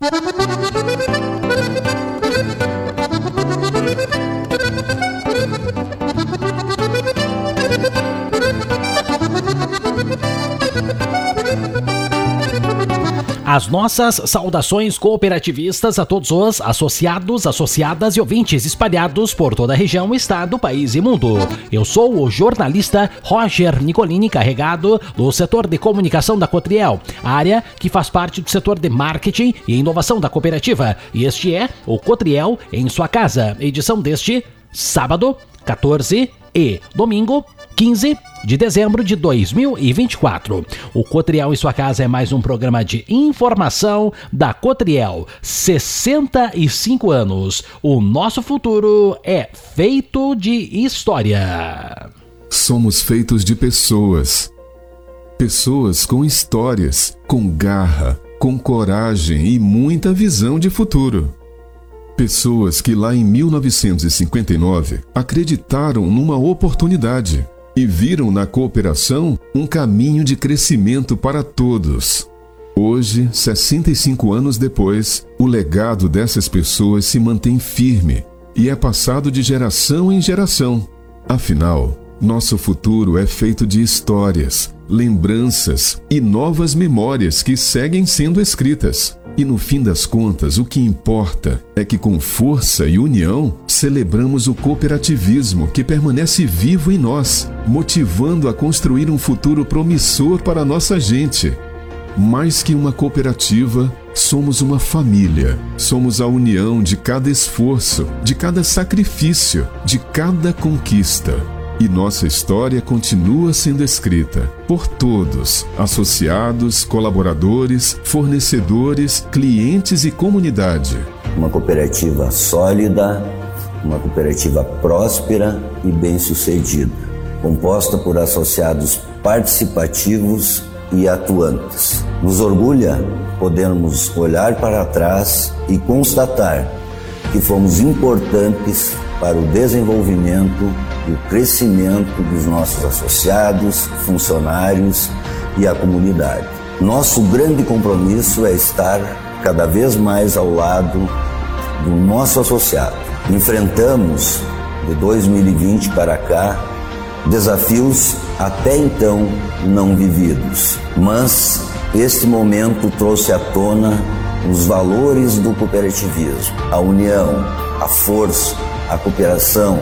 As nossas saudações cooperativistas a todos os associados, associadas e ouvintes espalhados por toda a região, estado, país e mundo. Eu sou o jornalista Roger Nicolini, encarregado do setor de comunicação da Cotriel, área que faz parte do setor de marketing e inovação da cooperativa. E este é o Cotriel em sua casa, edição deste sábado, 14 e domingo, 15 de dezembro de 2024. O Cotriel em sua casa é mais um programa de informação da Cotriel. 65 anos. O nosso futuro é feito de história. Somos feitos de pessoas. Pessoas com histórias, com garra, com coragem e muita visão de futuro. Pessoas que lá em 1959 acreditaram numa oportunidade e viram na cooperação um caminho de crescimento para todos. Hoje, 65 anos depois, o legado dessas pessoas se mantém firme e é passado de geração em geração. Afinal, nosso futuro é feito de histórias, lembranças e novas memórias que seguem sendo escritas. E no fim das contas, o que importa é que com força e união, celebramos o cooperativismo que permanece vivo em nós, motivando a construir um futuro promissor para a nossa gente. Mais que uma cooperativa, somos uma família. Somos a união de cada esforço, de cada sacrifício, de cada conquista. E nossa história continua sendo escrita por todos, associados, colaboradores, fornecedores, clientes e comunidade. Uma cooperativa sólida, uma cooperativa próspera e bem-sucedida, composta por associados participativos e atuantes. Nos orgulha podermos olhar para trás e constatar que fomos importantes para o desenvolvimento e o crescimento dos nossos associados, funcionários e a comunidade. Nosso grande compromisso é estar cada vez mais ao lado do nosso associado. Enfrentamos, de 2020 para cá, desafios até então não vividos, mas este momento trouxe à tona os valores do cooperativismo, a união, a força, a cooperação,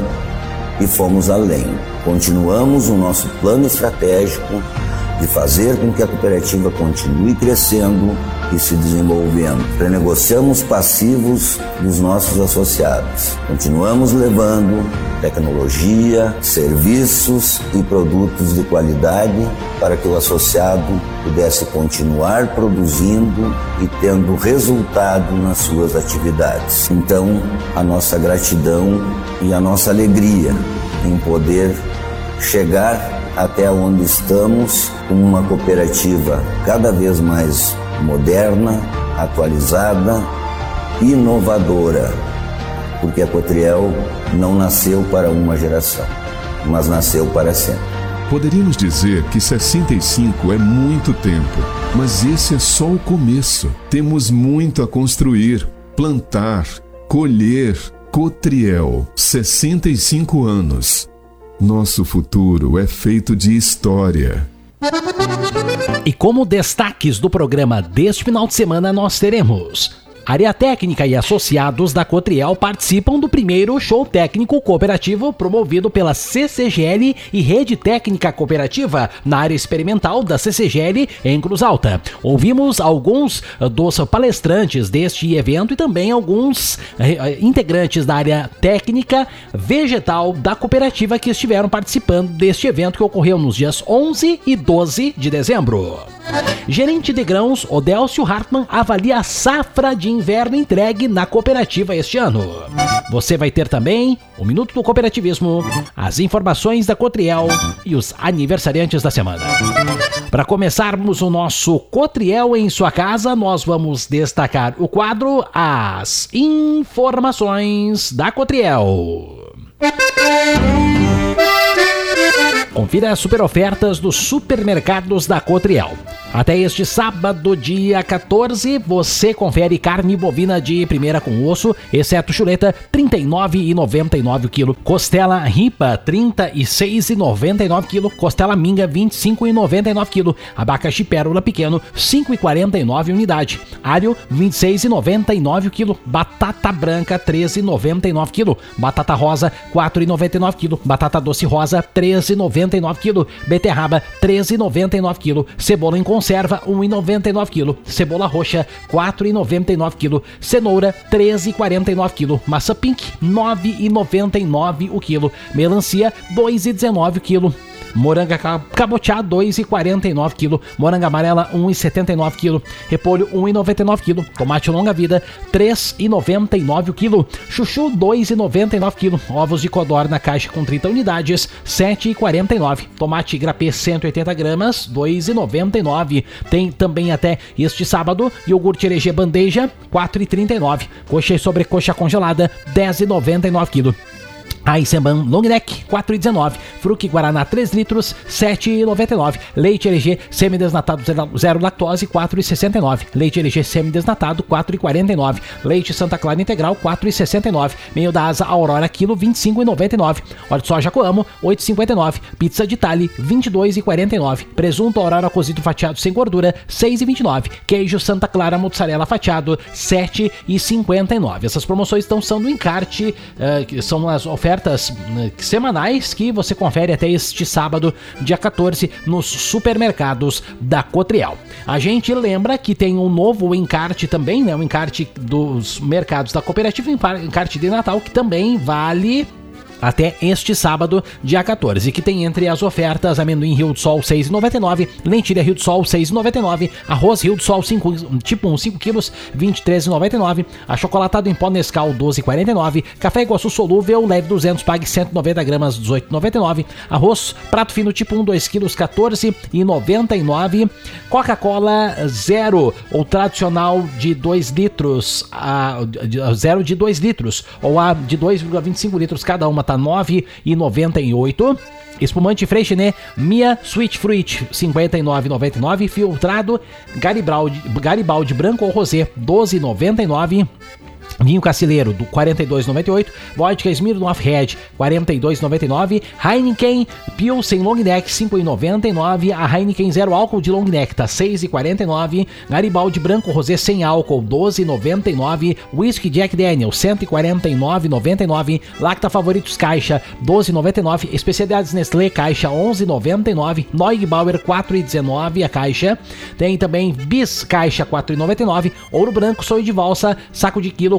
e fomos além. Continuamos o nosso plano estratégico de fazer com que a cooperativa continue crescendo e se desenvolvendo. Renegociamos passivos dos nossos associados. Continuamos levando tecnologia, serviços e produtos de qualidade para que o associado pudesse continuar produzindo e tendo resultado nas suas atividades. Então, a nossa gratidão e a nossa alegria em poder chegar até onde estamos com uma cooperativa cada vez mais moderna, atualizada, inovadora, porque a Cotriel não nasceu para uma geração, mas nasceu para sempre. Poderíamos dizer que 65 é muito tempo, mas esse é só o começo. Temos muito a construir, plantar, colher. Cotriel, 65 anos. Nosso futuro é feito de história. E como destaques do programa deste final de semana, nós teremos: área técnica e associados da Cotriel participam do primeiro show técnico cooperativo promovido pela CCGL e Rede Técnica Cooperativa na área experimental da CCGL em Cruz Alta. Ouvimos alguns dos palestrantes deste evento e também alguns integrantes da área técnica vegetal da cooperativa que estiveram participando deste evento que ocorreu nos dias 11 e 12 de dezembro. Gerente de grãos Odélcio Hartmann avalia a safra de inverno entregue na cooperativa este ano. Você vai ter também o Minuto do Cooperativismo, as informações da Cotriel e os aniversariantes da semana. Para começarmos o nosso Cotriel em sua casa, nós vamos destacar o quadro As Informações da Cotriel. Confira as super ofertas dos supermercados da Cotriel. Até este sábado, dia 14, você confere carne bovina de primeira com osso, exceto chuleta, R$ 39,99 o quilo. Costela ripa, R$ 36,99 quilo. Costela minga, R$ 25,99 quilo. Abacaxi pérola pequeno, R$ 5,49 unidade. Alho, R$ 26,99 o quilo. Batata branca, R$ 13,99 quilo. Batata rosa, R$ 4,99 quilo. Batata doce rosa, R$ 13,99 quilo. Beterraba, R$ 13,99 quilo. Cebola em conserva, R$ 1,99 quilo. Cebola roxa, R$ 4,99 quilo. Cenoura, R$ 13,49 quilo. Maçã pink, R$ 9,99 o quilo. Melancia, R$ 2,19 o quilo. Moranga cabotiá, R$ 2,49 quilo. Moranga amarela, R$ 1,79 quilo. Repolho, R$ 1,99 quilo. Tomate longa vida, R$ 3,99 o quilo. Chuchu, R$ 2,99 quilo. Ovos de codorna na caixa com 30 unidades, R$ 7,49. Tomate grapê, 180 gramas, R$ 2,99. Tem também até este sábado, iogurte herege bandeja, R$ 4,39. Coxa e sobrecoxa congelada, R$ 10,99 quilo. Eisenbahn Long Neck, 4,19. Fruc Guaraná 3 litros, 7,99. Leite LG semidesnatado 0 lactose, 4,69. Leite LG semidesnatado, 4,49. Leite Santa Clara Integral, 4,69. Meio da Asa Aurora quilo, 25,99. Óleo de soja Coamo, 8,59. Pizza de Tali, 22,49. Presunto Aurora cozido fatiado sem gordura, 6,29. Queijo Santa Clara mozzarella fatiado, 7,59. Essas promoções são do encarte, que são as ofertas semanais que você confere até este sábado, dia 14, nos supermercados da Cotriel. A gente lembra que tem um novo encarte também, né? Um encarte dos mercados da cooperativa, um encarte de Natal que também vale até este sábado, dia 14, que tem entre as ofertas amendoim Rio do Sol 6,99, lentilha Rio do Sol 6,99, arroz Rio do Sol tipo 1, 5 quilos, 23,99, achocolatado em pó Nescau 12,49, café Iguaçu solúvel leve 200, pague 190 gramas 18,99, arroz prato fino tipo 1, 2 quilos 14,99, Coca-Cola zero ou tradicional de 2 litros, zero de 2 litros ou a de 2,25 litros cada uma, tá 9,98. Espumante Freixenet Mia Sweet Fruit 59,99. Filtrado Garibaldi branco ou rosé 12,99. Vinho Cacileiro do 42,98, Vodka Smirnoff Red 42,99, Heineken Pilsen Long Neck 5,99, a Heineken Zero Álcool de Long Neck tá 6,49, Garibaldi Branco Rosé sem álcool 12,99, Whisky Jack Daniel 149,99, Lacta Favoritos Caixa 12,99, Especialidades Nestlé Caixa 11,99, Neugbauer 4,19 a caixa, tem também Bis Caixa 4,99, Ouro Branco Sonho de Valsa saco de quilo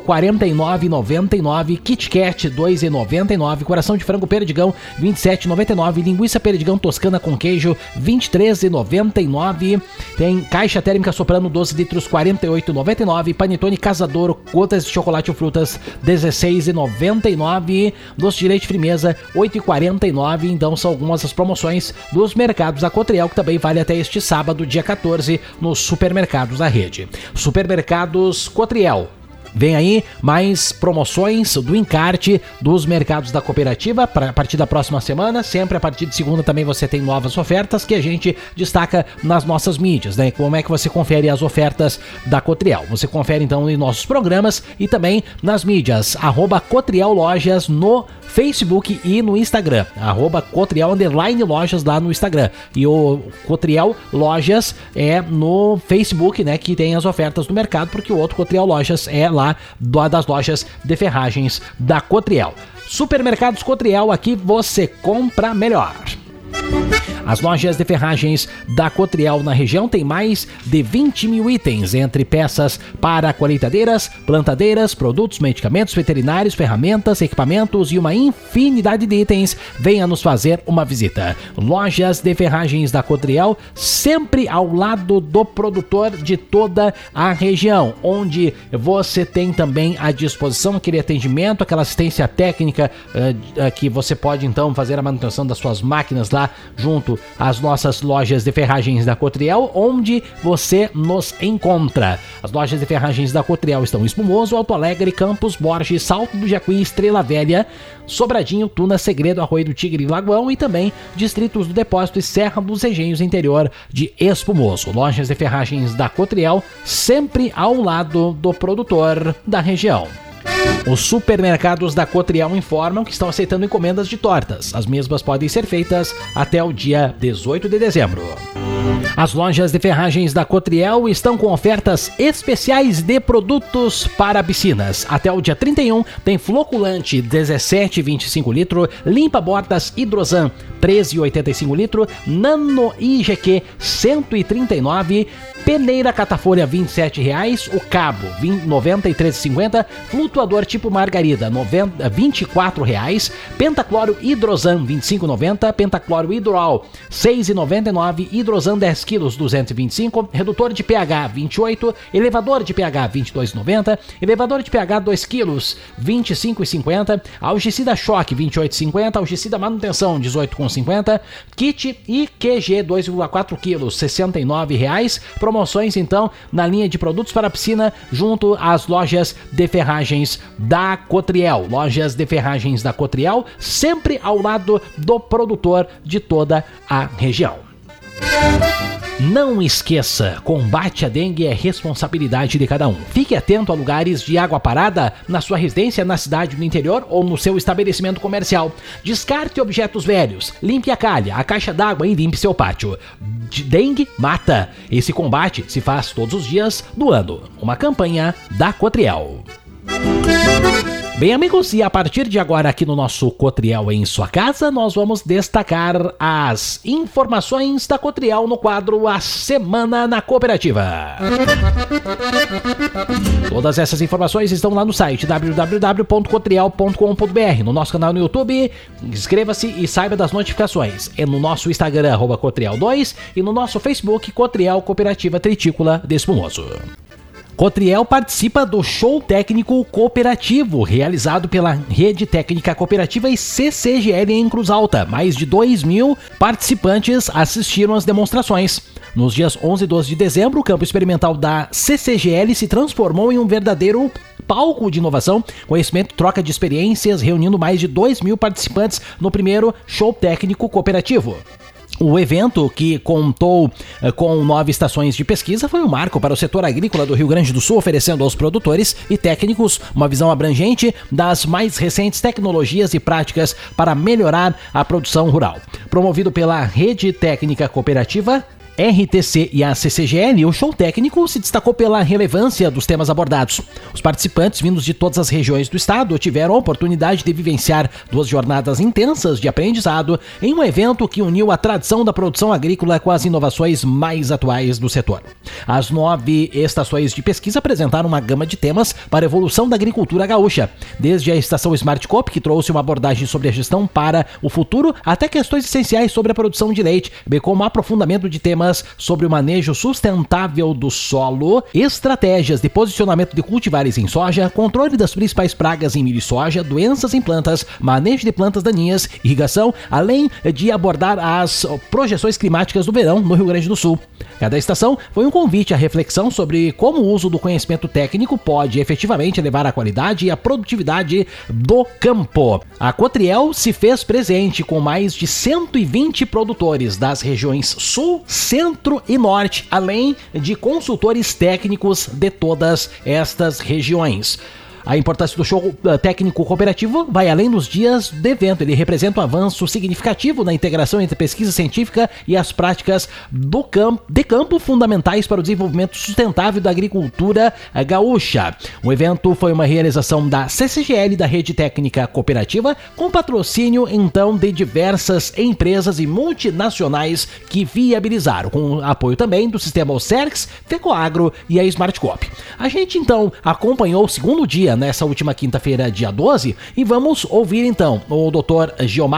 49,99, Kit Kat 2,99, coração de frango Perdigão 27,99, linguiça Perdigão toscana com queijo 23,99, tem caixa térmica Soprano 12 litros 48,99, panetone Casadoro gotas de chocolate ou frutas 16,99, doce de leite Frimeza 8,49. Então são algumas das promoções dos mercados da Cotriel, que também vale até este sábado, dia 14, nos supermercados da rede. Supermercados Cotriel. Vem aí mais promoções do encarte dos mercados da cooperativa a partir da próxima semana. Sempre a partir de segunda também você tem novas ofertas que a gente destaca nas nossas mídias, né? Como é que você confere as ofertas da Cotriel? Você confere então em nossos programas e também nas mídias, @Cotriel Lojas no Facebook e no Instagram, @Cotriel_Lojas lá no Instagram, e o Cotriel Lojas é no Facebook, né, que tem as ofertas do mercado, porque o outro Cotriel Lojas é lá das lojas de ferragens da Cotriel. Supermercados Cotriel, aqui você compra melhor. As lojas de ferragens da Cotriel na região têm mais de 20 mil itens, entre peças para colheitadeiras, plantadeiras, produtos, medicamentos veterinários, ferramentas, equipamentos e uma infinidade de itens. Venha nos fazer uma visita. Lojas de ferragens da Cotriel, sempre ao lado do produtor de toda a região, onde você tem também à disposição aquele atendimento, aquela assistência técnica que você pode então fazer a manutenção das suas máquinas lá junto as nossas lojas de ferragens da Cotriel, onde você nos encontra. As lojas de ferragens da Cotriel estão em Espumoso, Alto Alegre, Campos Borges, Salto do Jacuí, Estrela Velha, Sobradinho, Tuna, Segredo, Arroio do Tigre e Lagoão, e também distritos do Depósito e Serra dos Engenhos, interior de Espumoso. Lojas de ferragens da Cotriel, sempre ao lado do produtor da região. Os supermercados da Cotriel informam que estão aceitando encomendas de tortas. As mesmas podem ser feitas até o dia 18 de dezembro. As lojas de ferragens da Cotriel estão com ofertas especiais de produtos para piscinas. Até o dia 31 tem Floculante 17,25 litro, Limpa Bordas Hidrosan 13,85 litro, Nano IGQ 139, Peneira Catafolha R$ 27,00, o Cabo R$ 93,50, Flutuador tipo Margarida R$ 24,00, Pentacloro Hidrosan R$ 25,90, Pentacloro Hidroal R$ 6,99, Hidrosan 10 kg R$ 225, Redutor de pH 28, Elevador de pH R$ 22,90, Elevador de pH 2 kg R$ 25,50, Algicida Choque R$ 28,50, Algicida Manutenção R$ 18,50, Kit IQG 2,4 kg R$ 69,00. Promoções então na linha de produtos para piscina junto às lojas de ferragens da Cotriel. Lojas de ferragens da Cotriel, sempre ao lado do produtor de toda a região. Não esqueça, combate à dengue é responsabilidade de cada um. Fique atento a lugares de água parada na sua residência, na cidade do interior ou no seu estabelecimento comercial. Descarte objetos velhos, limpe a calha, a caixa d'água e limpe seu pátio. Dengue mata. Esse combate se faz todos os dias do ano. Uma campanha da Cotriel. Bem, amigos, e a partir de agora aqui no nosso Cotriel em sua casa, nós vamos destacar as informações da Cotriel no quadro A Semana na Cooperativa. Todas essas informações estão lá no site www.cotriel.com.br, no nosso canal no YouTube. Inscreva-se e saiba das notificações. É no nosso Instagram, @Cotriel2, e no nosso Facebook, Cotriel Cooperativa Tritícola de Espumoso. Cotriel participa do Show Técnico Cooperativo, realizado pela Rede Técnica Cooperativa e CCGL em Cruz Alta. Mais de 2.000 participantes assistiram às demonstrações. Nos dias 11 e 12 de dezembro, o campo experimental da CCGL se transformou em um verdadeiro palco de inovação, conhecimento e troca de experiências, reunindo mais de 2.000 participantes no primeiro Show Técnico Cooperativo. O evento, que contou com 9 estações de pesquisa, foi um marco para o setor agrícola do Rio Grande do Sul, oferecendo aos produtores e técnicos uma visão abrangente das mais recentes tecnologias e práticas para melhorar a produção rural. Promovido pela Rede Técnica Cooperativa, RTC e a CCGL, o show técnico se destacou pela relevância dos temas abordados. Os participantes, vindos de todas as regiões do estado, tiveram a oportunidade de vivenciar 2 jornadas intensas de aprendizado em um evento que uniu a tradição da produção agrícola com as inovações mais atuais do setor. As 9 estações de pesquisa apresentaram uma gama de temas para a evolução da agricultura gaúcha, desde a estação Smart Coop, que trouxe uma abordagem sobre a gestão para o futuro, até questões essenciais sobre a produção de leite, bem como aprofundamento de temas sobre o manejo sustentável do solo, estratégias de posicionamento de cultivares em soja, controle das principais pragas em milho e soja, doenças em plantas, manejo de plantas daninhas, irrigação, além de abordar as projeções climáticas do verão no Rio Grande do Sul. Cada estação foi um convite à reflexão sobre como o uso do conhecimento técnico pode efetivamente elevar a qualidade e a produtividade do campo. A Cotriel se fez presente com mais de 120 produtores das regiões Sul, Centro e Norte, além de consultores técnicos de todas estas regiões. A importância do show técnico cooperativo vai além dos dias do evento. Ele representa um avanço significativo na integração entre pesquisa científica e as práticas de campo fundamentais para o desenvolvimento sustentável da agricultura gaúcha. O evento foi uma realização da CCGL, da Rede Técnica Cooperativa, com patrocínio então de diversas empresas e multinacionais que viabilizaram, com apoio também do sistema Ocerx, Fecoagro e a Smart Coop. A gente então acompanhou o segundo dia nessa última quinta-feira, dia 12, e vamos ouvir então o Dr. Giomar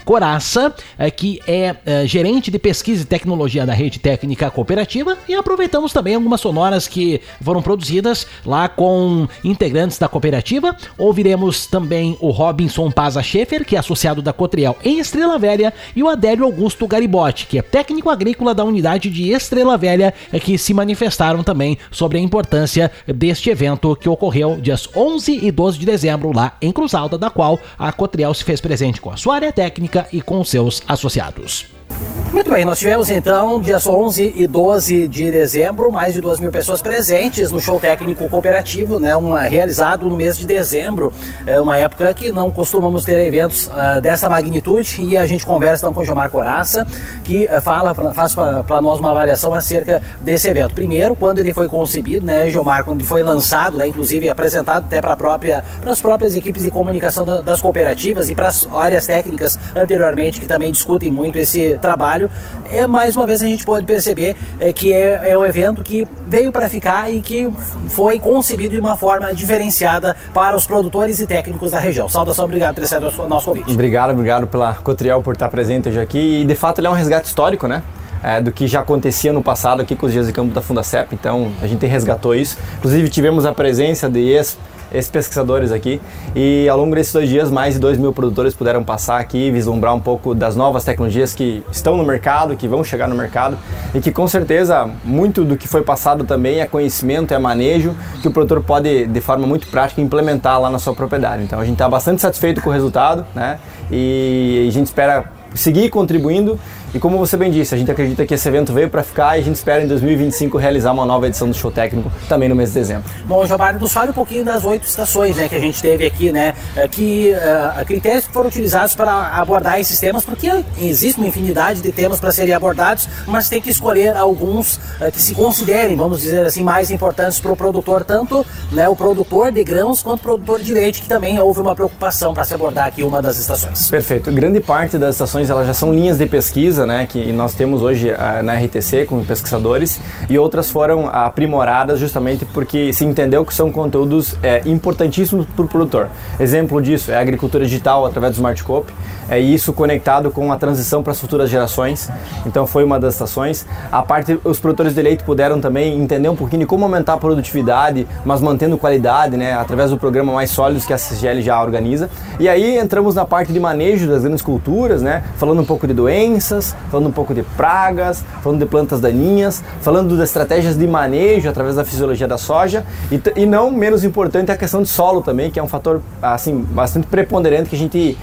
Coraça, que é gerente de pesquisa e tecnologia da Rede Técnica Cooperativa, e aproveitamos também algumas sonoras que foram produzidas lá com integrantes da cooperativa. Ouviremos também o Robinson Paza Schaefer, que é associado da Cotriel em Estrela Velha, e o Adélio Augusto Garibotti, que é técnico agrícola da unidade de Estrela Velha, que se manifestaram também sobre a importância deste evento que ocorreu dias 11 e 12 de dezembro lá em Cruz Alta, da qual a Cotriel se fez presente com a sua área técnica e com seus associados. Muito bem, nós tivemos então dias 11 e 12 de dezembro mais de 2.000 pessoas presentes no show técnico cooperativo, né, realizado no mês de dezembro, uma época que não costumamos ter eventos dessa magnitude, e a gente conversa então com o Gilmar Coraça, que faz para nós uma avaliação acerca desse evento. Primeiro, quando ele foi concebido, né, Gilmar, quando ele foi lançado, né, inclusive apresentado até para as próprias equipes de comunicação das cooperativas e para as áreas técnicas anteriormente, que também discutem muito esse trabalho. Mais uma vez a gente pode perceber que é um evento que veio para ficar e que foi concebido de uma forma diferenciada para os produtores e técnicos da região. Saudação, obrigado por ter aceito o nosso convite. Obrigado pela Cotriel por estar presente hoje aqui, e de fato ele é um resgate histórico, né? Do que já acontecia no passado aqui com os dias de campo da Fundacep, então a gente resgatou isso. Inclusive tivemos a presença de ex-pesquisadores aqui, e ao longo desses 2 dias mais de 2.000 produtores puderam passar aqui e vislumbrar um pouco das novas tecnologias que estão no mercado, que vão chegar no mercado, e que com certeza muito do que foi passado também é conhecimento, é manejo, que o produtor pode de forma muito prática implementar lá na sua propriedade. Então a gente está bastante satisfeito com o resultado, né? E a gente espera seguir contribuindo. E como você bem disse, a gente acredita que esse evento veio para ficar, e a gente espera em 2025 realizar uma nova edição do show técnico também no mês de dezembro. Bom, Gilmar, nos fale um pouquinho das 8 estações, né, que a gente teve aqui, né, que critérios que foram utilizados para abordar esses temas, porque existe uma infinidade de temas para serem abordados, mas tem que escolher alguns que se considerem, vamos dizer assim, mais importantes para o produtor, tanto, né, o produtor de grãos quanto o produtor de leite, que também houve uma preocupação para se abordar aqui uma das estações. Perfeito. Grande parte das estações elas já são linhas de pesquisa, né, que nós temos hoje na RTC com pesquisadores, e outras foram aprimoradas justamente porque se entendeu que são conteúdos importantíssimos para o produtor. Exemplo disso é a agricultura digital através do Smart Coop, e isso conectado com a transição para as futuras gerações. Então foi uma das estações. A parte, os produtores de leite puderam também entender um pouquinho de como aumentar a produtividade, mas mantendo qualidade, né, através do programa Mais Sólidos que a CCGL já organiza. E aí entramos na parte de manejo das grandes culturas, né, falando um pouco de doenças, falando um pouco de pragas, falando de plantas daninhas, falando das estratégias de manejo através da fisiologia da soja, e não menos importante a questão de solo também, que é um fator assim bastante preponderante que a gente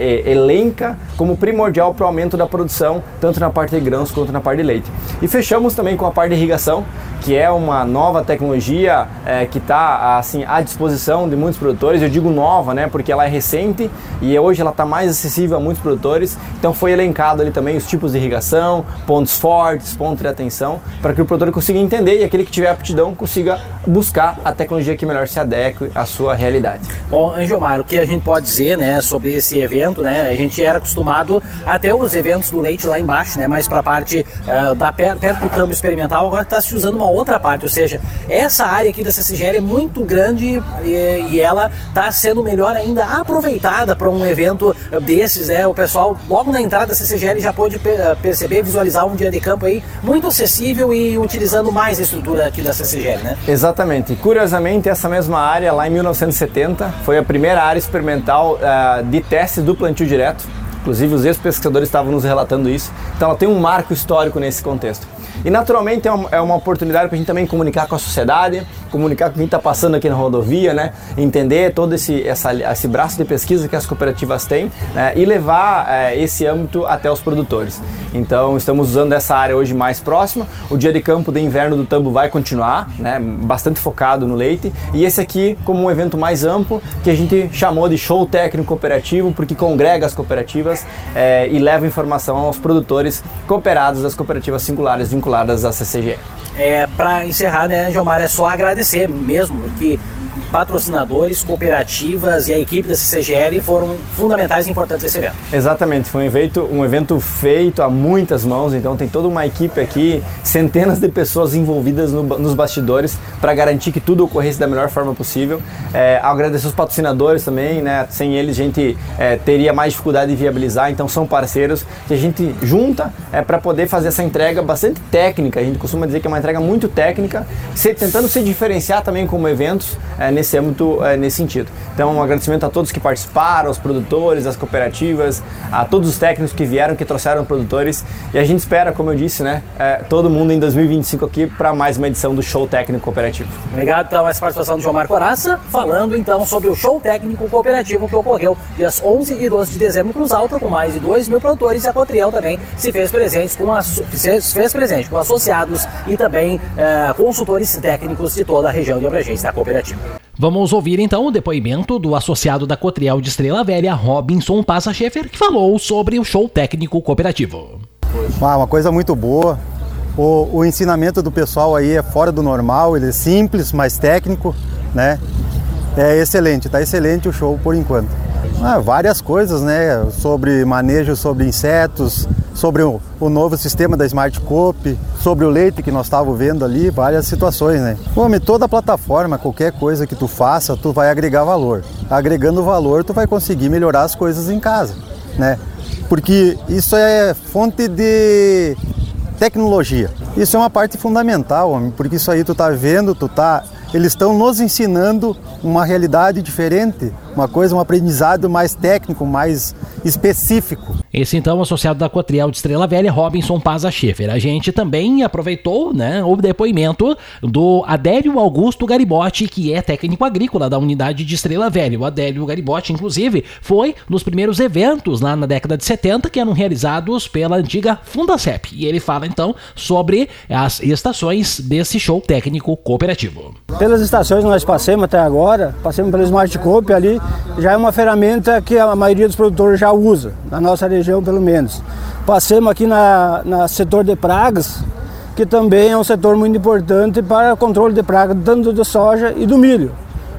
elenca como primordial para o aumento da produção, tanto na parte de grãos quanto na parte de leite. E fechamos também com a parte de irrigação, que é uma nova tecnologia que está assim, à disposição de muitos produtores. Eu digo nova, né, porque ela é recente e hoje ela está mais acessível a muitos produtores. Então foi elencado ali também os tipos de irrigação, pontos fortes, pontos de atenção, para que o produtor consiga entender e aquele que tiver aptidão consiga buscar a tecnologia que melhor se adeque à sua realidade. Bom, Gilmar, o que a gente pode dizer, né, sobre esse evento, né, a gente era acostumado a ter os eventos do leite lá embaixo, né, mais para a parte perto do campo experimental. Agora está se usando uma outra parte, ou seja, essa área aqui da CCGL é muito grande e ela está sendo melhor ainda aproveitada para um evento desses, né? O pessoal logo na entrada da CCGL já pôde perceber, visualizar um dia de campo aí muito acessível e utilizando mais a estrutura aqui da CCGL, né? Exatamente. Curiosamente, essa mesma área lá em 1970 foi a primeira área experimental de testes do plantio direto. Inclusive os ex-pesquisadores estavam nos relatando isso. Então ela tem um marco histórico nesse contexto. E naturalmente é uma oportunidade para a gente também comunicar com a sociedade, comunicar com quem está passando aqui na rodovia, né? Entender todo esse braço de pesquisa que as cooperativas têm, né? E levar esse âmbito até os produtores. Então estamos usando essa área hoje mais próxima. O dia de campo de inverno do Tambo vai continuar, né? Bastante focado no leite. E esse aqui como um evento mais amplo que a gente chamou de show técnico cooperativo, porque congrega as cooperativas e leva informação aos produtores cooperados das cooperativas singulares vinculadas à CCGL. Para encerrar, né, Gilmar, é só agradecer mesmo, que patrocinadores, cooperativas e a equipe da CCGL foram fundamentais e importantes nesse evento. Exatamente, foi um evento feito a muitas mãos, então tem toda uma equipe aqui, centenas de pessoas envolvidas nos bastidores para garantir que tudo ocorresse da melhor forma possível. Agradecer os patrocinadores também, né? Sem eles a gente teria mais dificuldade de viabilizar, então são parceiros que a gente junta para poder fazer essa entrega bastante técnica. A gente costuma dizer que é uma entrega muito técnica, tentando se diferenciar também como eventos nesse âmbito, nesse sentido. Então, um agradecimento a todos que participaram, aos produtores, às cooperativas, a todos os técnicos que vieram, que trouxeram produtores, e a gente espera, como eu disse, né, todo mundo em 2025 aqui para mais uma edição do Show Técnico Cooperativo. Obrigado, então, essa participação do João Marco Horaça, falando então sobre o Show Técnico Cooperativo que ocorreu dias 11 e 12 de dezembro em Cruz Alta, com mais de 2.000 produtores, e a Cotriel também se fez presente com associados e também consultores técnicos de toda a região de abrangência da cooperativa. Vamos ouvir então o depoimento do associado da Cotriel de Estrela Velha, Robinson Passa Schaefer, que falou sobre o Show Técnico Cooperativo. Uma coisa muito boa. O ensinamento do pessoal aí é fora do normal, ele é simples, mas técnico, né? É excelente, tá excelente o show por enquanto. Várias coisas, né? Sobre manejo, sobre insetos, sobre o novo sistema da Smart Coop, sobre o leite que nós estávamos vendo ali, várias situações, né? Toda a plataforma, qualquer coisa que tu faça, tu vai agregar valor. Agregando valor, tu vai conseguir melhorar as coisas em casa, né? Porque isso é fonte de tecnologia. Isso é uma parte fundamental, porque isso aí tu tá vendo, eles estão nos ensinando uma realidade diferente, um aprendizado mais técnico, mais específico. Esse então, associado da Cotriel de Estrela Velha, Robinson Passa Schaefer. A gente também aproveitou, né, o depoimento do Adélio Augusto Garibotti, que é técnico agrícola da unidade de Estrela Velha. O Adélio Garibotti, inclusive, foi nos primeiros eventos lá na década de 70 que eram realizados pela antiga Fundacep. E ele fala então sobre as estações desse show técnico cooperativo. Pelas estações que nós passamos até agora, passamos pelo Smart Coop ali, já é uma ferramenta que a maioria dos produtores já usa, na nossa região pelo menos. Passamos aqui na setor de pragas, que também é um setor muito importante para o controle de pragas, tanto de soja e do milho.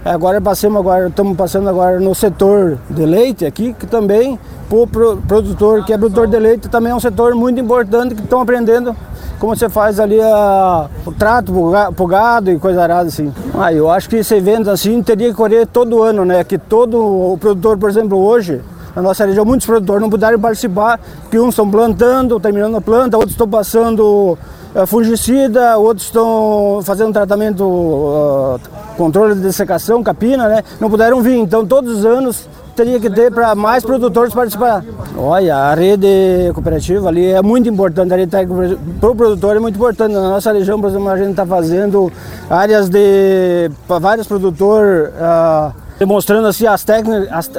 Estamos passando agora no setor de leite aqui, que também, para o produtor que é produtor de leite, também é um setor muito importante, que estão aprendendo como você faz ali o trato pro gado e coisa arada assim. Eu acho que esse evento assim teria que ocorrer todo ano, né? Que todo o produtor, por exemplo, hoje, na nossa região, muitos produtores não puderam participar, porque uns estão plantando, terminando a planta, outros estão passando fungicida, outros estão fazendo tratamento, controle de dessecação, capina, né? Não puderam vir, então todos os anos teria que ter para mais produtores participar. Olha, a rede cooperativa ali é muito importante, a rede técnica para o produtor é muito importante. Na nossa região, por exemplo, a gente está fazendo áreas para vários produtores, demonstrando assim as técnicas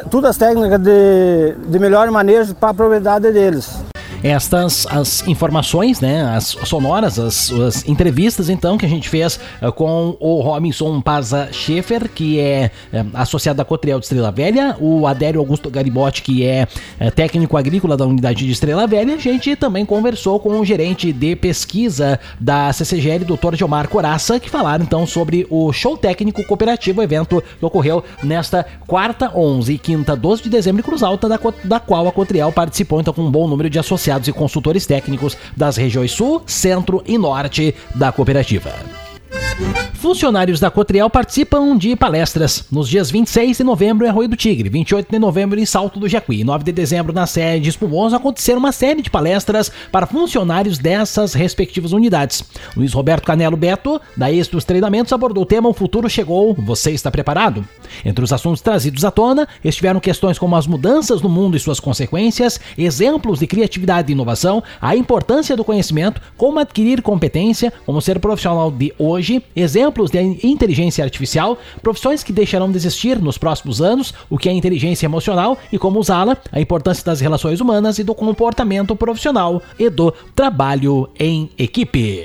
de melhor manejo para a propriedade deles. Estas as informações, né, as sonoras, as entrevistas então que a gente fez com o Robinson Passa Schaefer, que é associado da Cotriel de Estrela Velha, o Adélio Augusto Garibotti, que é técnico agrícola da unidade de Estrela Velha. A gente também conversou com o gerente de pesquisa da CCGL, Dr. João Marco Horaça, que falaram então sobre o Show Técnico Cooperativo, evento que ocorreu nesta quarta, 11 e quinta, 12 de dezembro em Cruz Alta, da qual a Cotriel participou então com um bom número de associados e consultores técnicos das regiões Sul, Centro e Norte da cooperativa. Funcionários da Cotriel participam de palestras nos dias 26 de novembro em Arroio do Tigre, 28 de novembro em Salto do Jacuí, 9 de dezembro na sede de Espumoso acontecerá uma série de palestras para funcionários dessas respectivas unidades. Luiz Roberto Canelo Beto, da Estos Treinamentos, abordou o tema O Futuro Chegou, Você Está Preparado? Entre os assuntos trazidos à tona, estiveram questões como as mudanças no mundo e suas consequências, exemplos de criatividade e inovação, a importância do conhecimento, como adquirir competência, como ser profissional de hoje, exemplos de inteligência artificial, profissões que deixarão de existir nos próximos anos, o que é inteligência emocional e como usá-la, a importância das relações humanas e do comportamento profissional e do trabalho em equipe.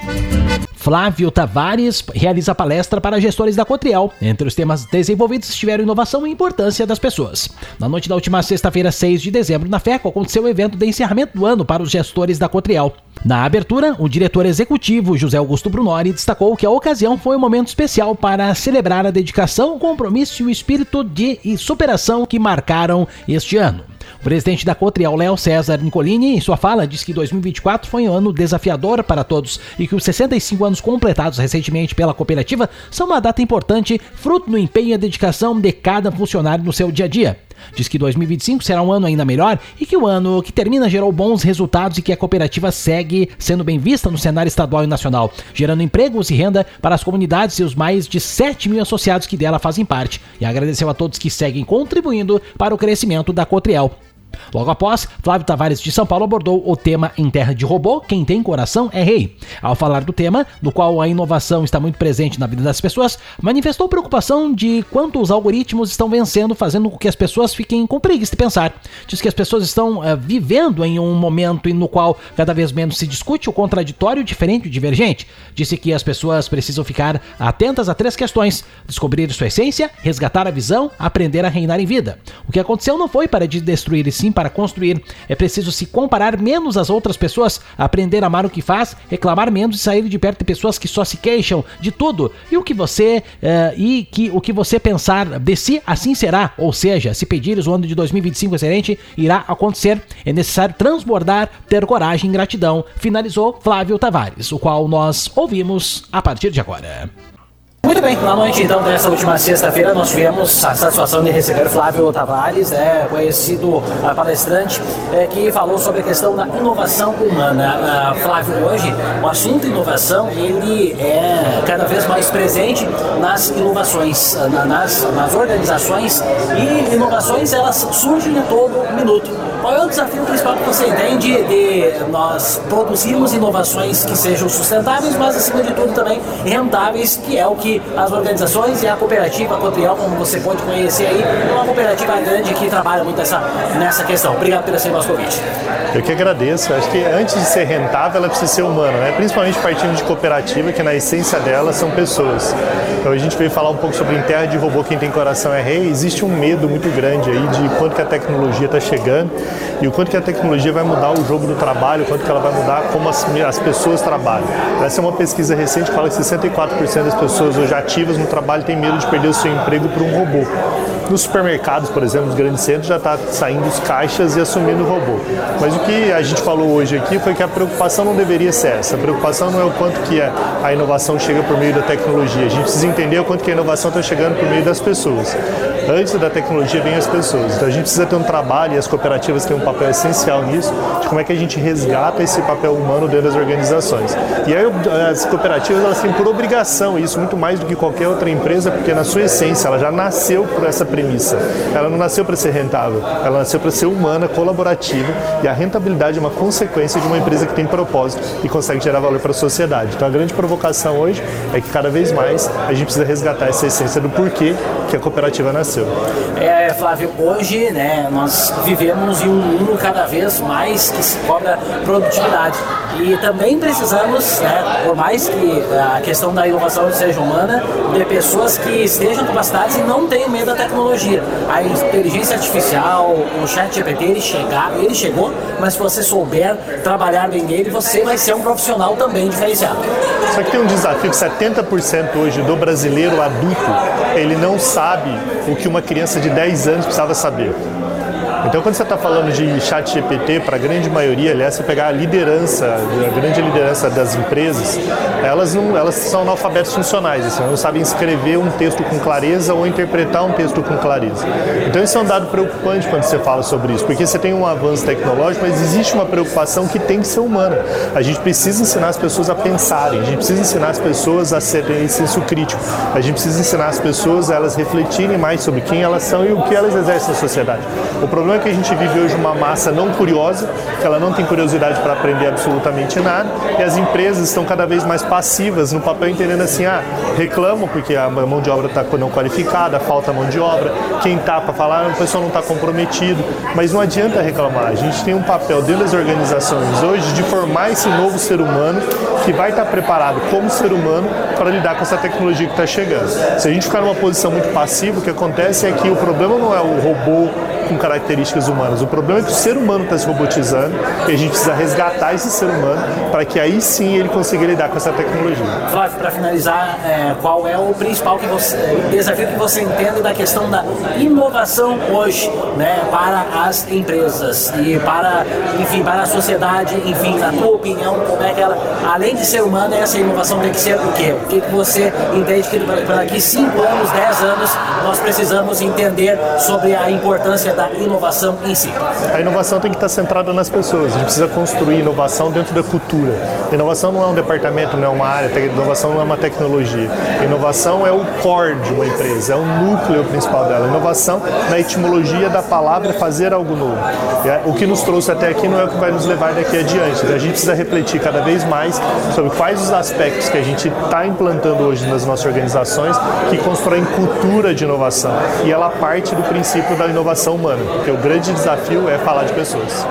Flávio Tavares realiza palestra para gestores da Cotriel. Entre os temas desenvolvidos estiveram inovação e importância das pessoas. Na noite da última sexta-feira, 6 de dezembro, na FECO, aconteceu o evento de encerramento do ano para os gestores da Cotriel. Na abertura, o diretor executivo, José Augusto Brunori, destacou que a ocasião foi um momento especial para celebrar a dedicação, o compromisso e o espírito de superação que marcaram este ano. O presidente da Cotriel, Léo César Nicolini, em sua fala, disse que 2024 foi um ano desafiador para todos e que os 65 anos completados recentemente pela cooperativa são uma data importante, fruto do empenho e a dedicação de cada funcionário no seu dia a dia. Diz que 2025 será um ano ainda melhor e que o ano que termina gerou bons resultados e que a cooperativa segue sendo bem vista no cenário estadual e nacional, gerando empregos e renda para as comunidades e os mais de 7 mil associados que dela fazem parte. E agradeceu a todos que seguem contribuindo para o crescimento da Cotriel. Logo após, Flávio Tavares de São Paulo abordou o tema Em Terra de Robô, quem tem coração é rei. Ao falar do tema, do qual a inovação está muito presente na vida das pessoas, manifestou preocupação de quanto os algoritmos estão vencendo, fazendo com que as pessoas fiquem com preguiça de pensar. Diz que as pessoas estão vivendo em um momento no qual cada vez menos se discute o contraditório, diferente e divergente. Disse que as pessoas precisam ficar atentas a 3 questões: descobrir sua essência, resgatar a visão, aprender a reinar em vida. O que aconteceu não foi para destruir e sim para construir. É preciso se comparar menos às outras pessoas, aprender a amar o que faz, reclamar menos e sair de perto de pessoas que só se queixam de tudo. E o que você pensar de si, assim será. Ou seja, se pedires o ano de 2025 excelente, irá acontecer. É necessário transbordar, ter coragem e gratidão. Finalizou Flávio Tavares, o qual nós ouvimos a partir de agora. Muito bem, na noite então dessa última sexta-feira nós tivemos a satisfação de receber Flávio Tavares, conhecido palestrante, que falou sobre a questão da inovação humana. Flávio, hoje o assunto inovação ele é cada vez mais presente nas inovações, nas organizações, e inovações elas surgem a todo minuto. Qual é o desafio principal que você entende de nós produzirmos inovações que sejam sustentáveis, mas acima de tudo também rentáveis, que é o que as organizações e a cooperativa Cotriel, como você pode conhecer aí, é uma cooperativa grande que trabalha muito nessa questão. Obrigado por receber o nosso convite. Eu que agradeço. Acho que antes de ser rentável, ela precisa ser humana, né? Principalmente partindo de cooperativa, que na essência dela são pessoas. Então a gente veio falar um pouco sobre Em Terra de Robô, quem tem coração é rei. Existe um medo muito grande aí de quanto que a tecnologia está chegando e o quanto que a tecnologia vai mudar o jogo do trabalho, o quanto que ela vai mudar como as pessoas trabalham. Essa é uma pesquisa recente que fala que 64% das pessoas hoje ativas no trabalho têm medo de perder o seu emprego por um robô. Nos supermercados, por exemplo, nos grandes centros, já está saindo os caixas e assumindo o robô. Mas o que a gente falou hoje aqui foi que a preocupação não deveria ser essa. A preocupação não é o quanto que a inovação chega por meio da tecnologia. A gente precisa entender o quanto que a inovação está chegando por meio das pessoas. Antes da tecnologia vem as pessoas. Então a gente precisa ter um trabalho, e as cooperativas têm um papel essencial nisso, de como é que a gente resgata esse papel humano dentro das organizações. E aí as cooperativas elas têm por obrigação isso, muito mais do que qualquer outra empresa, porque na sua essência ela já nasceu por essa premissa. Ela não nasceu para ser rentável, ela nasceu para ser humana, colaborativa, e a rentabilidade é uma consequência de uma empresa que tem propósito e consegue gerar valor para a sociedade. Então a grande provocação hoje é que cada vez mais a gente precisa resgatar essa essência do porquê que a cooperativa nasceu. Flávio, hoje nós vivemos em um mundo cada vez mais que se cobra produtividade. E também precisamos, por mais que a questão da inovação seja humana, de pessoas que estejam capacitadas e não tenham medo da tecnologia. A inteligência artificial, o ChatGPT, ele chegou, mas se você souber trabalhar bem nele, você vai ser um profissional também diferenciado. Só que tem um desafio que 70% hoje do brasileiro adulto, ele não sabe o que uma criança de 10 anos precisava saber. Então, quando você está falando de ChatGPT, para a grande maioria, aliás, se pegar a grande liderança das empresas, elas são analfabetos funcionais, assim, não sabem escrever um texto com clareza ou interpretar um texto com clareza. Então, isso é um dado preocupante quando você fala sobre isso, porque você tem um avanço tecnológico, mas existe uma preocupação que tem que ser humana. A gente precisa ensinar as pessoas a pensarem, a gente precisa ensinar as pessoas a terem senso crítico, a gente precisa ensinar as pessoas a elas refletirem mais sobre quem elas são e o que elas exercem na sociedade. O problema é que a gente vive hoje uma massa não curiosa, que ela não tem curiosidade para aprender absolutamente nada, e as empresas estão cada vez mais passivas no papel, entendendo assim, reclamam porque a mão de obra está não qualificada, falta mão de obra, quem está para falar, o pessoal não está comprometido, mas não adianta reclamar. A gente tem um papel dentro das organizações hoje de formar esse novo ser humano que vai estar preparado como ser humano para lidar com essa tecnologia que está chegando. Se a gente ficar numa posição muito passiva, o que acontece é que o problema não é o robô com características humanas, o problema é que o ser humano está se robotizando e a gente precisa resgatar esse ser humano para que aí sim ele consiga lidar com essa tecnologia. Flávio, para finalizar, qual é o principal desafio que você entende da questão da inovação hoje, né, para as empresas e para a sociedade, enfim, na tua opinião, como é que ela, além de ser humana, essa inovação tem que ser o quê? O que você entende que para daqui 5 anos, 10 anos, nós precisamos entender sobre a importância da inovação em si? A inovação tem que estar centrada nas pessoas. A gente precisa construir inovação dentro da cultura. A inovação não é um departamento, não é uma área, a inovação não é uma tecnologia. A inovação é o core de uma empresa, é o núcleo principal dela. A inovação, na etimologia da palavra, fazer algo novo. O que nos trouxe até aqui não é o que vai nos levar daqui adiante. A gente precisa refletir cada vez mais sobre quais os aspectos que a gente está implantando hoje nas nossas organizações que constroem cultura de inovação. E ela parte do princípio da inovação humana, porque o grande desafio é falar de pessoas.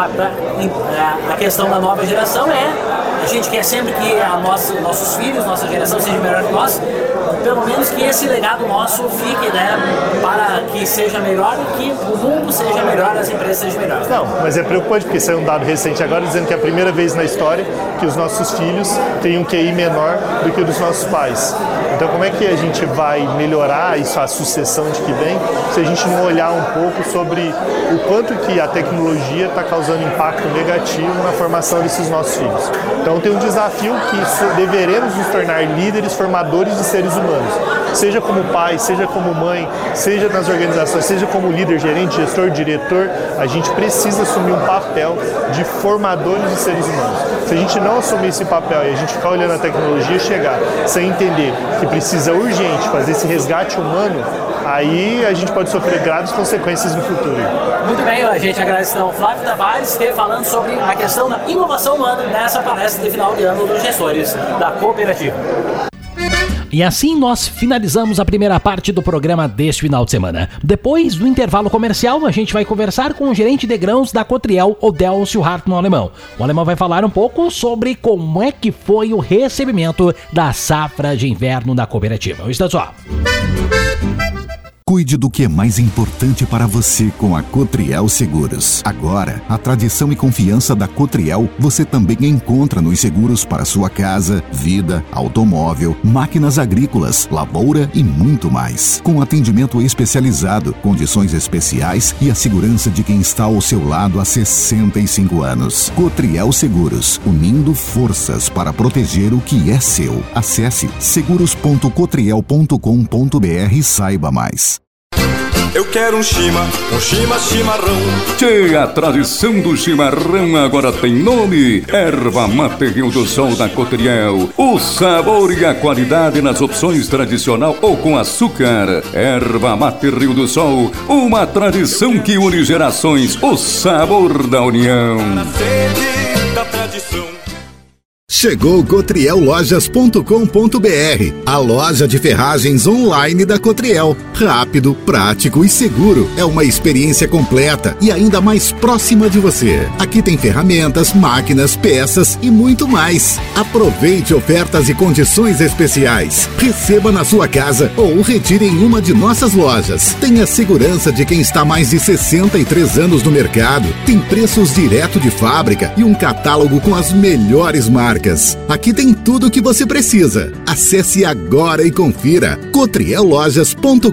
A questão da nova geração a gente quer sempre que nossos filhos, nossa geração seja melhor que nós, pelo menos que esse legado nosso fique, né, para que seja melhor e que o mundo seja melhor, as empresas sejam melhores. Não, mas é preocupante porque saiu um dado recente agora dizendo que é a primeira vez na história que os nossos filhos têm um QI menor do que o dos nossos pais. Então como é que a gente vai melhorar isso, a sucessão de que vem, se a gente não olhar um pouco sobre o quanto que a tecnologia está causando impacto negativo na formação desses nossos filhos. Então tem um desafio que deveremos nos tornar líderes, formadores de seres humanos. Seja como pai, seja como mãe, seja nas organizações, seja como líder, gerente, gestor, diretor, a gente precisa assumir um papel de formadores de seres humanos. Se a gente não assumir esse papel e a gente ficar olhando a tecnologia chegar sem entender que precisa urgente fazer esse resgate humano, aí a gente pode sofrer graves consequências no futuro. Muito bem, a gente agradece ao Flávio Tavares falando sobre a questão da inovação humana nessa palestra de final de ano dos gestores da cooperativa. E assim nós finalizamos a primeira parte do programa deste final de semana. Depois do intervalo comercial, a gente vai conversar com o gerente de grãos da Cotriel, Odélcio Hartmann Alemão. O Alemão vai falar um pouco sobre como é que foi o recebimento da safra de inverno da cooperativa. O Está Só. Cuide do que é mais importante para você com a Cotriel Seguros. Agora, a tradição e confiança da Cotriel você também encontra nos seguros para sua casa, vida, automóvel, máquinas agrícolas, lavoura e muito mais. Com atendimento especializado, condições especiais e a segurança de quem está ao seu lado há 65 anos. Cotriel Seguros, unindo forças para proteger o que é seu. Acesse seguros.cotriel.com.br e saiba mais. Eu quero um chimarrão. Tchê, a tradição do chimarrão agora tem nome. Erva Mate Rio do Sol da Cotriel. O sabor e a qualidade nas opções tradicional ou com açúcar. Erva Mate Rio do Sol, uma tradição que une gerações. O sabor da união. Na sede da tradição. Chegou cotriellojas.com.br, a loja de ferragens online da Cotriel. Rápido, prático e seguro. É uma experiência completa e ainda mais próxima de você. Aqui tem ferramentas, máquinas, peças e muito mais. Aproveite ofertas e condições especiais. Receba na sua casa ou retire em uma de nossas lojas. Tenha segurança de quem está há mais de 63 anos no mercado. Tem preços direto de fábrica e um catálogo com as melhores marcas. Aqui tem tudo o que você precisa. Acesse agora e confira cotriellojas.com.br.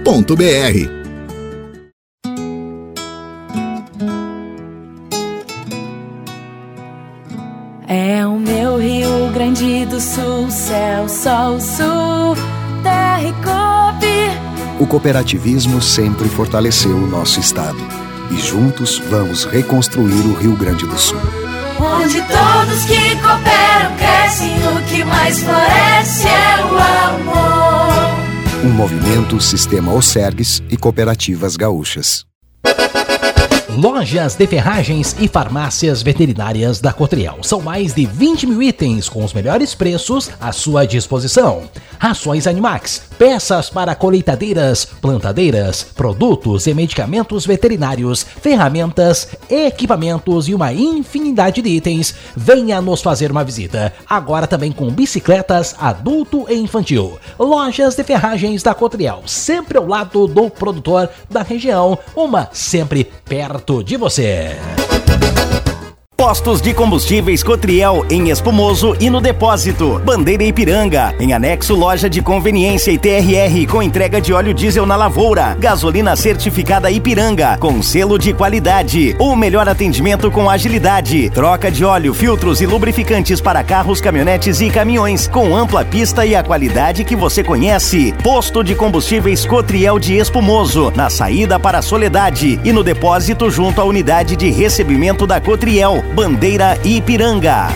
É o meu Rio Grande do Sul, céu, sol, sul, terra e coop. O cooperativismo sempre fortaleceu o nosso estado. E juntos vamos reconstruir o Rio Grande do Sul. Onde todos que cooperam crescem, o que mais floresce é o amor. Um movimento Sistema Osergues e Cooperativas Gaúchas. Lojas de ferragens e farmácias veterinárias da Cotriel. São mais de 20 mil itens com os melhores preços à sua disposição. Rações Animax, peças para colheitadeiras, plantadeiras, produtos e medicamentos veterinários, ferramentas, equipamentos e uma infinidade de itens. Venha nos fazer uma visita. Agora também com bicicletas adulto e infantil. Lojas de Ferragens da Cotriel, sempre ao lado do produtor da região, uma sempre perto de você. Postos de combustíveis Cotriel em Espumoso e no Depósito. Bandeira Ipiranga. Em anexo, loja de conveniência e TRR com entrega de óleo diesel na lavoura. Gasolina certificada Ipiranga com selo de qualidade. O melhor atendimento com agilidade. Troca de óleo, filtros e lubrificantes para carros, caminhonetes e caminhões com ampla pista e a qualidade que você conhece. Posto de combustíveis Cotriel de Espumoso. Na saída para a Soledade e no Depósito junto à unidade de recebimento da Cotriel. Bandeira Ipiranga.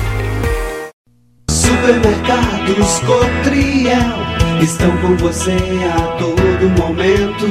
Supermercados Cotriel estão com você a todo momento.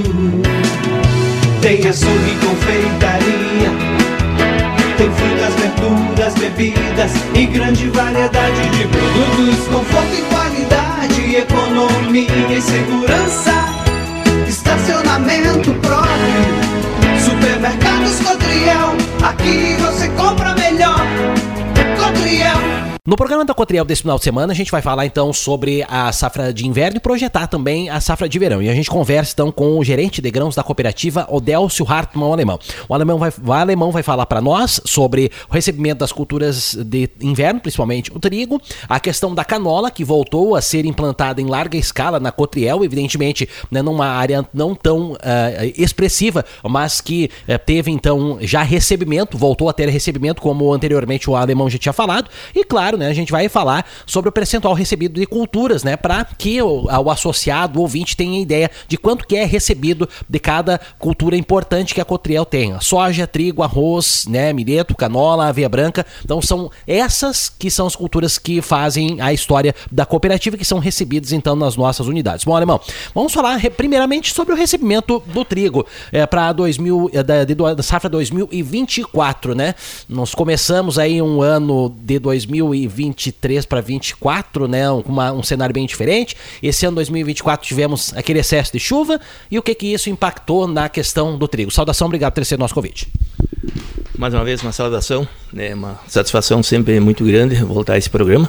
Tem açougue e confeitaria, tem frutas, verduras, bebidas e grande variedade de produtos. Conforto e qualidade, economia e segurança, estacionamento próprio. Supermercados Cotriel, aqui você compra melhor. Cotriel. No programa da Cotriel desse final de semana, a gente vai falar então sobre a safra de inverno e projetar também a safra de verão. E a gente conversa então com o gerente de grãos da cooperativa, Odélcio Hartmann Alemão. O Alemão vai falar para nós sobre o recebimento das culturas de inverno, principalmente o trigo, a questão da canola, que voltou a ser implantada em larga escala na Cotriel, evidentemente, né, numa área não tão expressiva, mas que teve então já recebimento, voltou a ter recebimento, como anteriormente o Alemão já tinha falado, e claro, né, a gente vai falar sobre o percentual recebido de culturas, né, para que o associado, o ouvinte, tenha ideia de quanto que é recebido de cada cultura importante que a Cotriel tem. Soja, trigo, arroz, né, milheto, canola, aveia branca. Então são essas que são as culturas que fazem a história da cooperativa, que são recebidas então nas nossas unidades. Bom, Alemão, vamos falar primeiramente sobre o recebimento do trigo para da safra 2024, né? Nós começamos aí um ano de 2023 para 2024, né, um cenário bem diferente. Esse ano 2024 tivemos aquele excesso de chuva, e o que isso impactou na questão do trigo? Saudação, obrigado por ter sido nosso convite. Mais uma vez uma saudação, né, uma satisfação sempre muito grande voltar a esse programa,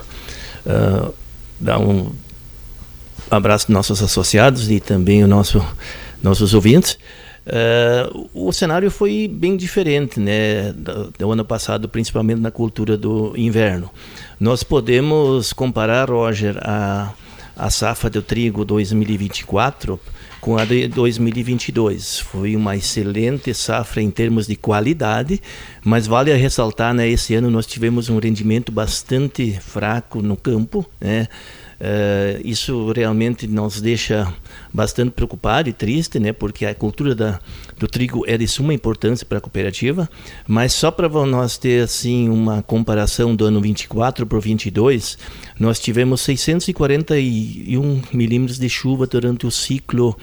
dar um abraço dos nossos associados e também nossos ouvintes. O cenário foi bem diferente, né, do ano passado, principalmente na cultura do inverno. Nós podemos comparar, Roger, a safra do trigo 2024 com a de 2022. Foi uma excelente safra em termos de qualidade, mas vale ressaltar, né, esse ano nós tivemos um rendimento bastante fraco no campo, né. Isso realmente nos deixa bastante preocupado e triste, né, porque a cultura do trigo é de suma importância para a cooperativa, mas só para nós ter assim uma comparação do ano 24 para o 22, nós tivemos 641 milímetros de chuva durante o ciclo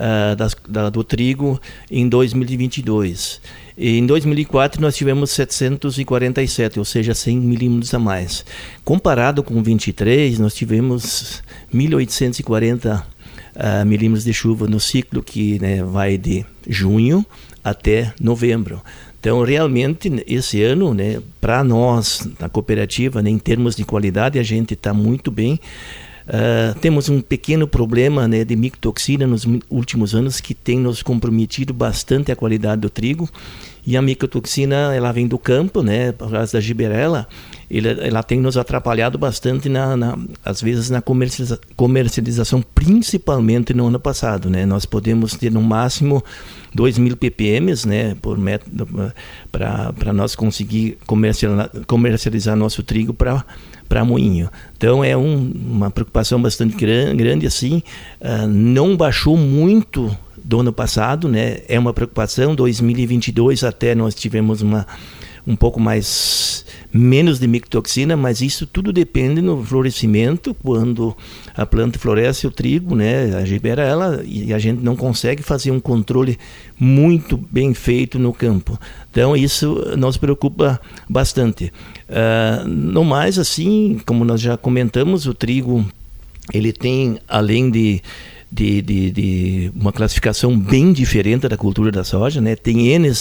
do trigo em 2022. Em 2004 nós tivemos 747, ou seja, 100 milímetros a mais. Comparado com 23, nós tivemos 1.840 milímetros de chuva no ciclo que, né, vai de junho até novembro. Então, realmente, esse ano, né, para nós, na cooperativa, né, em termos de qualidade, a gente está muito bem. Temos um pequeno problema, né, de micotoxina nos últimos anos que tem nos comprometido bastante a qualidade do trigo. E a micotoxina, ela vem do campo, né, por causa da giberela, ela tem nos atrapalhado bastante, às vezes, na comercialização, principalmente no ano passado, né. Nós podemos ter no máximo 2.000 ppm, né, por método, para nós conseguir comercializar nosso trigo para moinho. Então é uma preocupação bastante grande assim. Não baixou muito do ano passado, né? É uma preocupação. 2022 até nós tivemos um pouco menos de micotoxina, mas isso tudo depende no florescimento. Quando a planta floresce, o trigo, né, a giberela, e a gente não consegue fazer um controle muito bem feito no campo. Então isso nos preocupa bastante. No mais, assim, como nós já comentamos, o trigo, ele tem, além de de uma classificação bem diferente da cultura da soja, né? Tem N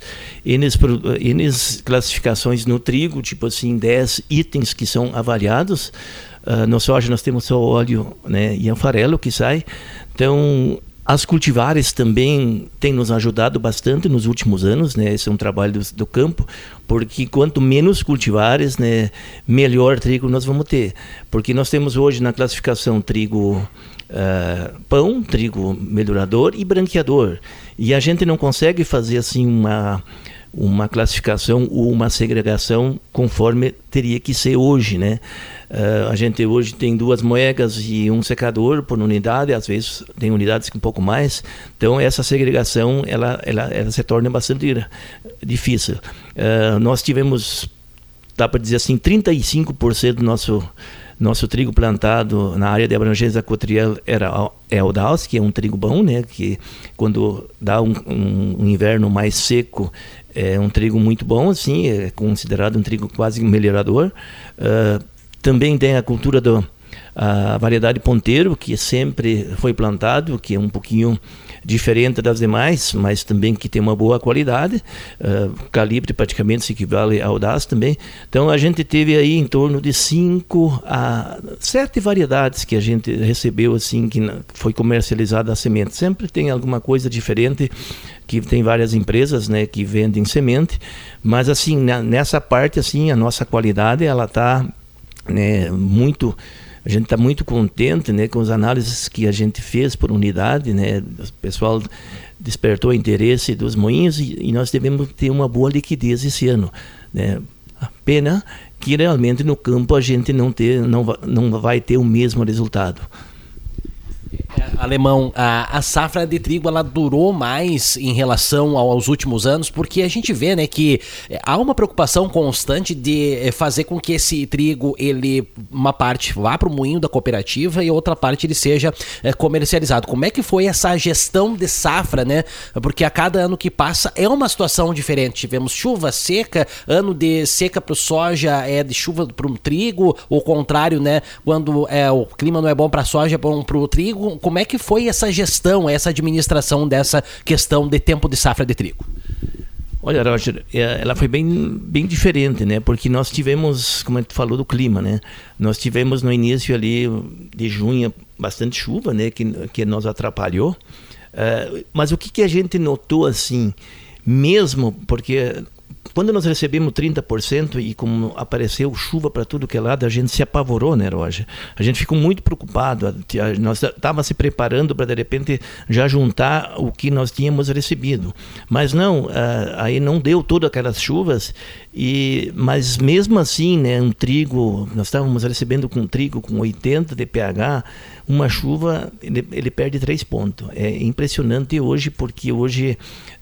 classificações no trigo, tipo assim, 10 itens que são avaliados. No soja nós temos só óleo, né, e farelo que sai. Então, as cultivares também têm nos ajudado bastante nos últimos anos, né? Esse é um trabalho do campo, porque quanto menos cultivares, né, melhor trigo nós vamos ter. Porque nós temos hoje na classificação trigo pão, trigo melhorador e branqueador. E a gente não consegue fazer assim uma classificação ou uma segregação conforme teria que ser hoje, né? A gente hoje tem 2 moegas e um secador por unidade, às vezes tem unidades com um pouco mais, então essa segregação ela se torna bastante difícil. Nós tivemos, dá para dizer assim, 35% do nosso trigo plantado na área de abrangência da Cotriel é Audax, que é um trigo bom, né? Que quando dá um inverno mais seco, é um trigo muito bom, assim, é considerado um trigo quase melhorador. Também tem a cultura a variedade ponteiro, que sempre foi plantado, que é um pouquinho diferente das demais, mas também que tem uma boa qualidade. Calibre praticamente se equivale ao Audaz também. Então a gente teve aí em torno de 5 a 7 variedades que a gente recebeu, assim, que foi comercializada a semente. Sempre tem alguma coisa diferente, que tem várias empresas, né, que vendem semente, mas assim, nessa parte, assim, a nossa qualidade, ela está, né, a gente está muito contente, né, com as análises que a gente fez por unidade, né? O pessoal despertou interesse dos moinhos e nós devemos ter uma boa liquidez esse ano, né? A pena que realmente no campo a gente não vai ter o mesmo resultado. Alemão, a safra de trigo ela durou mais em relação aos últimos anos, porque a gente vê, né, que há uma preocupação constante de fazer com que esse trigo, uma parte vá para o moinho da cooperativa e outra parte ele seja comercializado. Como é que foi essa gestão de safra, né? Porque a cada ano que passa é uma situação diferente. Tivemos chuva, seca, ano de seca para o soja, de chuva para o trigo, ou o contrário, né? Quando o clima não é bom para a soja, é bom para o trigo. Como é que foi essa gestão, essa administração dessa questão de tempo de safra de trigo? Olha, Roger, ela foi bem diferente, né? Porque nós tivemos, como a gente falou do clima, né? Nós tivemos no início ali de junho bastante chuva, né? Que nos atrapalhou. Mas o que a gente notou, assim, mesmo porque quando nós recebemos 30% e como apareceu chuva para tudo que é lado, a gente se apavorou, né, Roger? A gente ficou muito preocupado. Nós estávamos se preparando para, de repente, já juntar o que nós tínhamos recebido. Mas não, aí não deu todas aquelas chuvas, mas mesmo assim, né, um trigo, nós estávamos recebendo com trigo com 80 de pH, uma chuva, ele perde 3 pontos. É impressionante hoje, porque hoje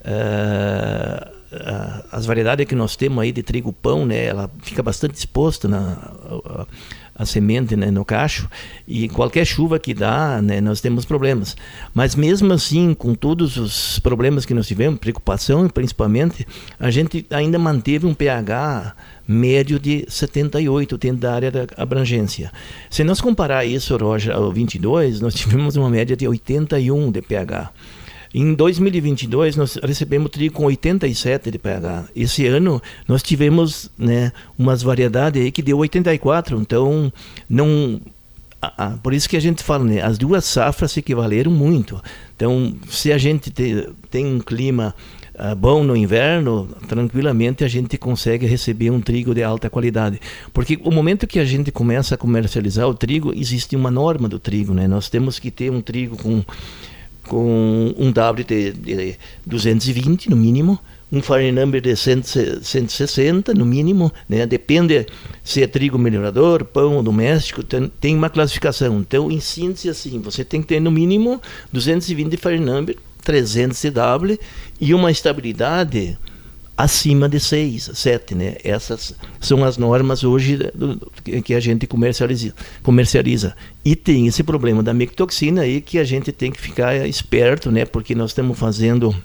as variedades que nós temos aí de trigo pão, né, ela fica bastante exposta a semente, né, no cacho, e qualquer chuva que dá, né, nós temos problemas. Mas mesmo assim, com todos os problemas que nós tivemos, preocupação principalmente, a gente ainda manteve um pH médio de 78 dentro da área da abrangência. Se nós comparar isso, Roger, ao 22, nós tivemos uma média de 81 de pH. Em 2022, nós recebemos trigo com 87 de pH. Esse ano, nós tivemos, né, umas variedades aí que deu 84. Então, por isso que a gente fala, né, as duas safras se equivaleram muito. Então, se a gente tem um clima bom no inverno, tranquilamente a gente consegue receber um trigo de alta qualidade. Porque o momento que a gente começa a comercializar o trigo, existe uma norma do trigo, né? Nós temos que ter um trigo com um W de 220 no mínimo, um Fine Number de 160 no mínimo, né? Depende se é trigo melhorador, pão ou doméstico, tem uma classificação. Então, em síntese, assim, você tem que ter no mínimo 220 de Fine Number, 300 de W e uma estabilidade acima de 6, 7, né? Essas são as normas hoje que a gente comercializa. E tem esse problema da micotoxina aí que a gente tem que ficar esperto, né? Porque nós estamos fazendo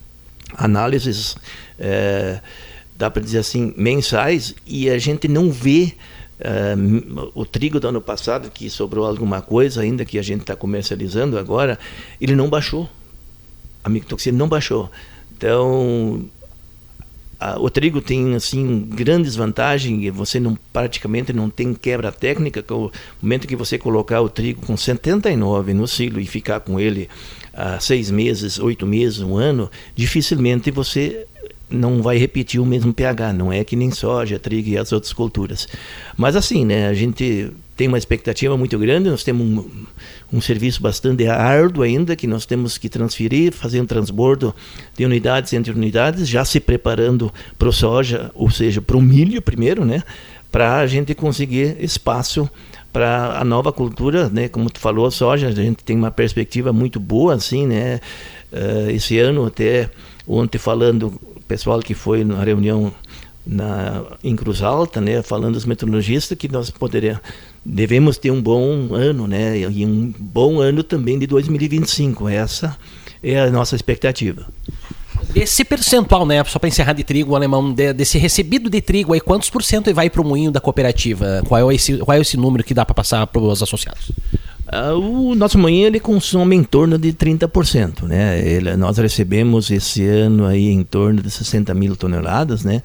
análises, dá para dizer assim, mensais, e a gente não vê O trigo do ano passado, que sobrou alguma coisa ainda, que a gente está comercializando agora, ele não baixou. A micotoxina não baixou. Então, o trigo tem assim grandes vantagens. Você praticamente não tem quebra técnica. No momento que você colocar o trigo com 79 no silo e ficar com ele 6 meses, 8 meses, 1 ano, dificilmente você não vai repetir o mesmo pH. Não é que nem soja, trigo e as outras culturas. Mas assim, né, a gente tem uma expectativa muito grande. Nós temos um serviço bastante árduo ainda, que nós temos que transferir, fazer um transbordo de unidades entre unidades, já se preparando para o soja, ou seja, para o milho primeiro, né, para a gente conseguir espaço para a nova cultura, né, como tu falou, a soja, a gente tem uma perspectiva muito boa, assim, né, esse ano até, ontem falando, o pessoal que foi na reunião em Cruz Alta, né, falando os meteorologistas, que nós devemos ter um bom ano, né, e um bom ano também de 2025. Essa é a nossa expectativa. Desse percentual, né, só para encerrar, de trigo, Alemão, desse recebido de trigo aí, quantos por cento vai para o moinho da cooperativa? Qual é esse número que dá para passar para os associados? O nosso moinho, ele consome em torno de 30%, né? Nós recebemos esse ano aí em torno de 60 mil toneladas, né?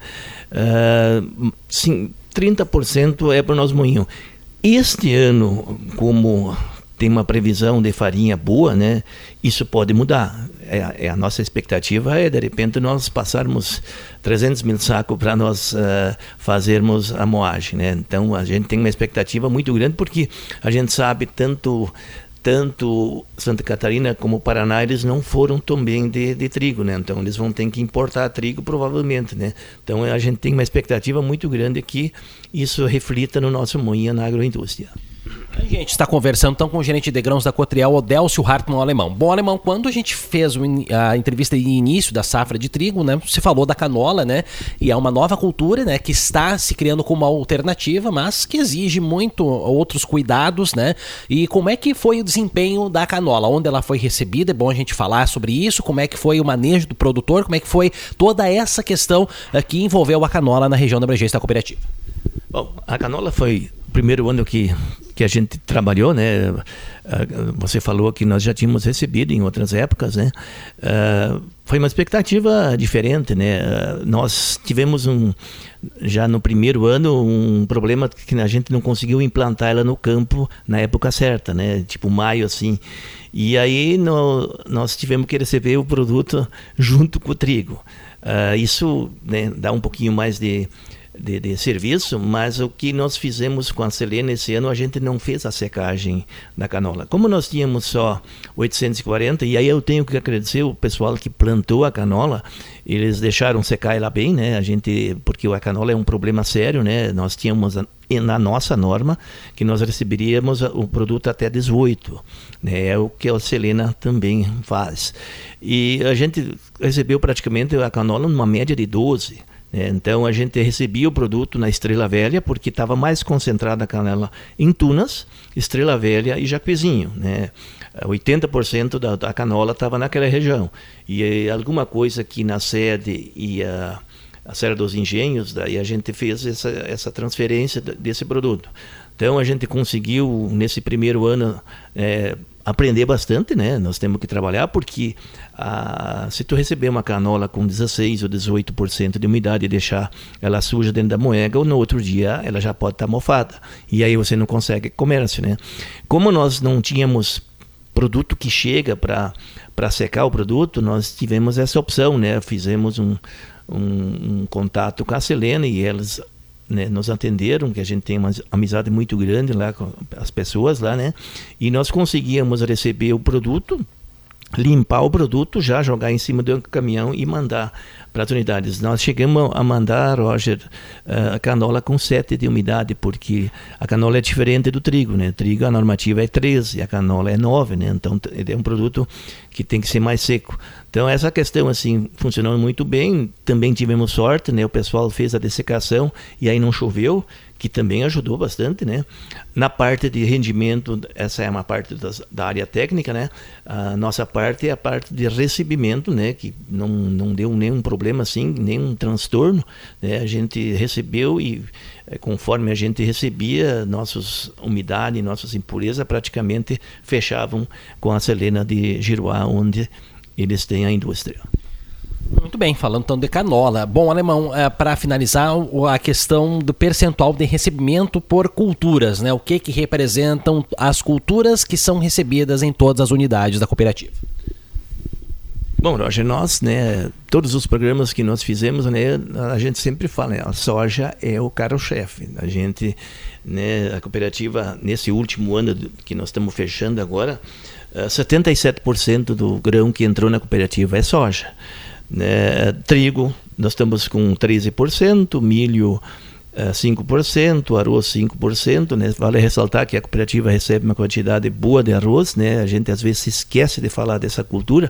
Sim, 30% é para o nosso moinho. Este ano, como tem uma previsão de farinha boa, né? Isso pode mudar. A nossa expectativa é, de repente, nós passarmos 300 mil sacos para nós fazermos a moagem, né? Então, a gente tem uma expectativa muito grande, porque a gente sabe tanto Santa Catarina como Paraná, eles não foram tão bem de trigo, né? Então, eles vão ter que importar trigo, provavelmente, né? Então, a gente tem uma expectativa muito grande que isso reflita no nosso moinho na agroindústria. A gente está conversando então com o gerente de grãos da Cotriel, Odélcio Hartmann, Alemão. Bom, Alemão, quando a gente fez a entrevista de início da safra de trigo, né, você falou da canola, né, e é uma nova cultura, né, que está se criando como uma alternativa, mas que exige muito outros cuidados, né, e como é que foi o desempenho da canola, onde ela foi recebida? É bom a gente falar sobre isso, como é que foi o manejo do produtor, como é que foi toda essa questão que envolveu a canola na região da abrangência da cooperativa. Bom, a canola foi o primeiro ano que a gente trabalhou, né? Você falou que nós já tínhamos recebido em outras épocas, né? Foi uma expectativa diferente, né? Nós tivemos já no primeiro ano um problema que a gente não conseguiu implantar ela no campo na época certa, né? Tipo maio, assim. E aí nós tivemos que receber o produto junto com o trigo. Isso, né, dá um pouquinho mais de serviço, mas o que nós fizemos com a Selena esse ano, a gente não fez a secagem da canola. Como nós tínhamos só 840, e aí eu tenho que agradecer o pessoal que plantou a canola, eles deixaram secar ela bem, né? Porque a canola é um problema sério, né? Nós tínhamos na nossa norma que nós receberíamos o produto até 18, né? É o que a Selena também faz. E a gente recebeu praticamente a canola numa média de 12. Então a gente recebia o produto na Estrela Velha, porque estava mais concentrada a canela em Tunas, Estrela Velha e Jacuizinho, né? 80% da canola estava naquela região. E alguma coisa que na sede e a Serra dos Engenhos, daí a gente fez essa transferência desse produto. Então a gente conseguiu, nesse primeiro ano, aprender bastante, né? Nós temos que trabalhar, porque se tu receber uma canola com 16 ou 18% de umidade e deixar ela suja dentro da moega, ou no outro dia ela já pode estar mofada. E aí você não consegue comércio, né? Como nós não tínhamos produto que chega para secar o produto, nós tivemos essa opção, né? Fizemos um contato com a Selena e elas, né, nos atenderam, que a gente tem uma amizade muito grande lá com as pessoas lá, né? E nós conseguíamos receber o produto, limpar o produto, já jogar em cima do caminhão e mandar para as unidades. Nós chegamos a mandar, Roger, a canola com 7 de umidade, porque a canola é diferente do trigo, né? O trigo, a normativa é 13, a canola é 9, né? Então é um produto que tem que ser mais seco. Então essa questão assim funcionou muito bem. Também tivemos sorte, né? O pessoal fez a dessecação e aí não choveu, que também ajudou bastante, né? Na parte de rendimento, essa é uma parte da área técnica, né? A nossa parte é a parte de recebimento, né? Que não deu nenhum problema assim, nenhum transtorno, né? A gente recebeu e conforme a gente recebia, nossas umidade, nossas impurezas praticamente fechavam com a selena de Giruá, onde eles têm a indústria. Muito bem, falando então de canola. Bom, Alemão, para finalizar, a questão do percentual de recebimento por culturas, né? O que representam as culturas que são recebidas em todas as unidades da cooperativa? Bom, Roger, nós, né, todos os programas que nós fizemos, né, a gente sempre fala, né, a soja é o carro-chefe. A gente, né, a cooperativa, nesse último ano que nós estamos fechando agora, 77% do grão que entrou na cooperativa é soja. Né, trigo, nós estamos com 13%, milho 5%, arroz 5%, né? Vale ressaltar que a cooperativa recebe uma quantidade boa de arroz, né? A gente às vezes se esquece de falar dessa cultura.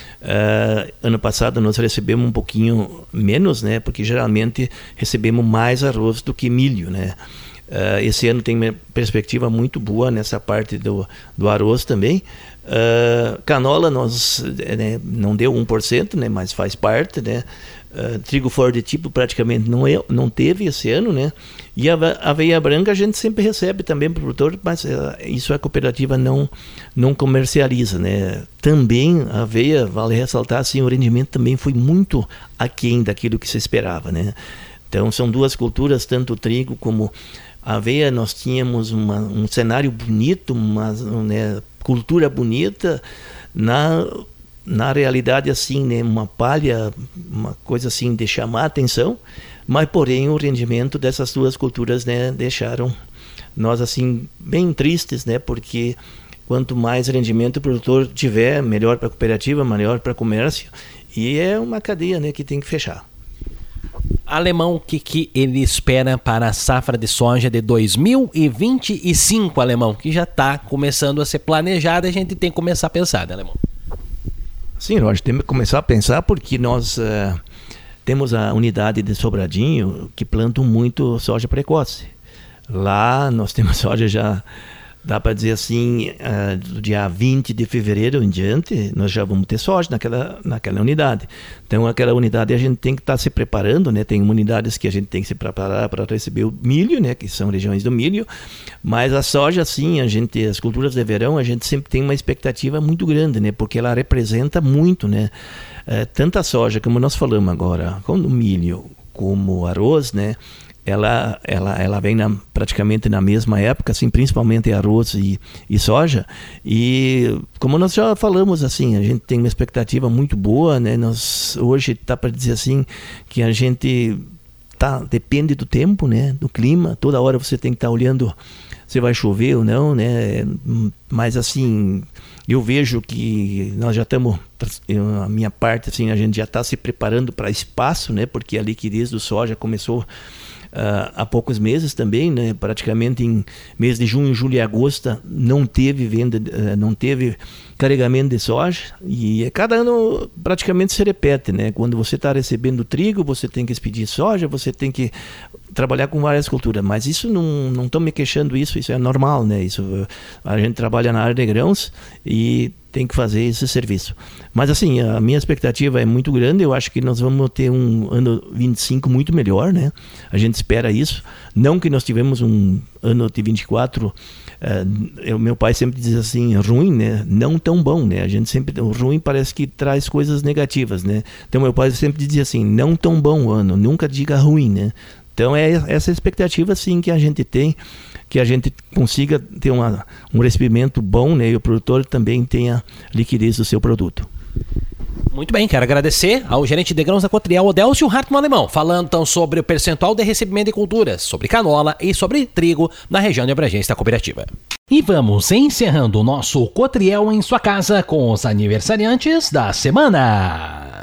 Ano passado nós recebemos um pouquinho menos, né? Porque geralmente recebemos mais arroz do que milho, né? Esse ano tem uma perspectiva muito boa nessa parte do arroz também. Canola nós, né, não deu 1%, né, mas faz parte, né? Trigo fora de tipo praticamente não teve esse ano, né? E a aveia branca a gente sempre recebe também para o produtor, mas isso a cooperativa não comercializa, né? Também a aveia, vale ressaltar, assim, o rendimento também foi muito aquém daquilo que se esperava, né? Então são duas culturas, tanto o trigo como a aveia. Nós tínhamos um cenário bonito, né, cultura bonita, na realidade assim, né, uma palha, uma coisa assim de chamar a atenção, mas porém o rendimento dessas duas culturas, né, deixaram nós assim bem tristes, né, porque quanto mais rendimento o produtor tiver, melhor para a cooperativa, melhor para o comércio, e é uma cadeia, né, que tem que fechar. Alemão, o que ele espera para a safra de soja de 2025, Alemão? Que já está começando a ser planejada, a gente tem que começar a pensar, né, Alemão? Sim, Roger, temos que começar a pensar porque nós temos a unidade de Sobradinho que plantam muito soja precoce. Lá nós temos soja já, dá para dizer assim, do dia 20 de fevereiro em diante, nós já vamos ter soja naquela unidade. Então, aquela unidade a gente tem que estar se preparando, né? Tem unidades que a gente tem que se preparar para receber o milho, né? Que são regiões do milho. Mas a soja, sim, as culturas de verão, a gente sempre tem uma expectativa muito grande, né? Porque ela representa muito, né? Tanto a soja, como nós falamos agora, como o milho, como o arroz, né? Ela vem praticamente na mesma época, assim, principalmente arroz e soja. E como nós já falamos, assim, a gente tem uma expectativa muito boa, né? Nós hoje tá para dizer assim que a gente depende do tempo, né? Do clima. Toda hora você tem que estar olhando se vai chover ou não, né? Mas assim, eu vejo que nós já estamos, a minha parte, assim, a gente já está se preparando para espaço, né? Porque a liquidez do soja começou há poucos meses também, né? Praticamente em mês de junho, julho e agosto não teve venda, não teve carregamento de soja, e cada ano praticamente se repete, né? Quando você está recebendo trigo, você tem que expedir soja, você tem que trabalhar com várias culturas, mas isso não estou me queixando, isso é normal, né? Isso, a gente trabalha na área de grãos e tem que fazer esse serviço. Mas assim, a minha expectativa é muito grande. Eu acho que nós vamos ter um ano 25 muito melhor, né? A gente espera isso. Não que nós tivemos um ano de 24, meu pai sempre diz assim, ruim, né? Não tão bom, né? A gente sempre, o ruim parece que traz coisas negativas, né? Então meu pai sempre dizia assim, não tão bom o ano, nunca diga ruim, né? Então é essa expectativa, sim, que a gente tem, que a gente consiga ter um recebimento bom, né? E o produtor também tenha liquidez do seu produto. Muito bem, quero agradecer ao gerente de grãos da Cotriel, Odélcio Hartmann Alemão, falando então sobre o percentual de recebimento de culturas, sobre canola e sobre trigo na região de abrangência da cooperativa. E vamos encerrando o nosso Cotriel em sua casa com os aniversariantes da semana.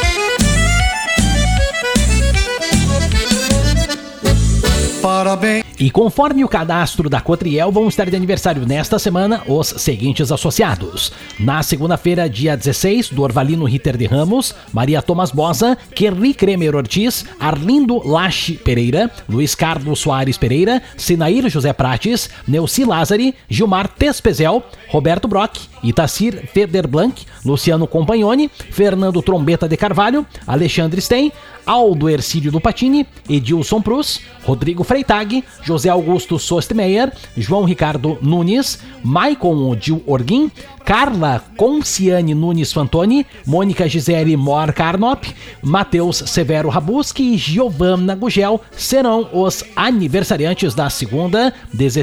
Parabéns. E conforme o cadastro da Cotriel, vão estar de aniversário nesta semana os seguintes associados. Na segunda-feira, dia 16, Dorvalino Ritter de Ramos, Maria Thomas Bosa, Kerry Kremer Ortiz, Arlindo Lache Pereira, Luiz Carlos Soares Pereira, Sinair José Prates, Neuci Lázari, Gilmar Tespezel, Roberto Brock, Itacir Federblanc, Luciano Compagnoni, Fernando Trombeta de Carvalho, Alexandre Stein, Aldo Ercílio do Patini, Edilson Prus, Rodrigo Freitag, José Augusto Sostmeyer, João Ricardo Nunes, Maicon Odil Orguin, Carla Conciane Nunes Fantoni, Mônica Gisele Mor Carnop, Matheus Severo Rabuski e Giovanna Gugel serão os aniversariantes da segunda,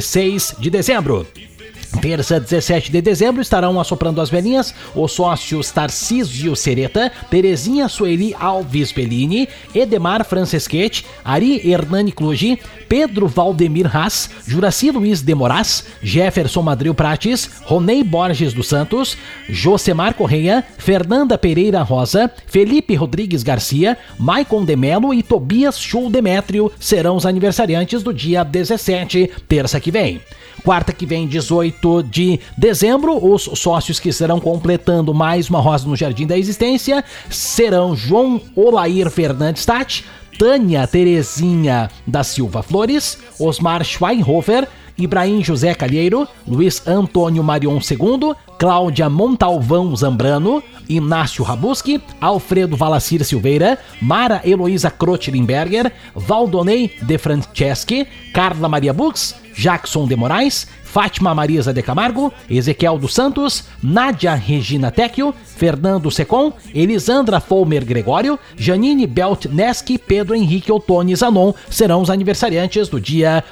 16 de dezembro. Terça, 17 de dezembro, estarão assoprando as velhinhas os sócios Tarcísio Sereta, Terezinha Sueli Alves Bellini, Edemar Franceschetti, Ari Hernani Cluji, Pedro Valdemir Haas, Juraci Luiz de Moraes, Jefferson Madril Prates, Ronei Borges dos Santos, Josemar Correia, Fernanda Pereira Rosa, Felipe Rodrigues Garcia, Maicon de Melo e Tobias Schul Demétrio serão os aniversariantes do dia 17, terça que vem. Quarta que vem, 18 de dezembro, os sócios que estarão completando mais uma rosa no Jardim da Existência serão João Olair Fernandes Tati, Tânia Terezinha da Silva Flores, Osmar Schweinhofer, Ibrahim José Calheiro, Luiz Antônio Marion II, Cláudia Montalvão Zambrano, Inácio Rabuski, Alfredo Valacir Silveira, Mara Heloísa Krotlimberger, Valdonei De Franceschi, Carla Maria Bux, Jackson de Moraes, Fátima Marisa de Camargo, Ezequiel dos Santos, Nádia Regina Tecchio, Fernando Secom, Elisandra Folmer Gregório, Janine Belt Neski, Pedro Henrique Ottoni Zanon serão os aniversariantes do dia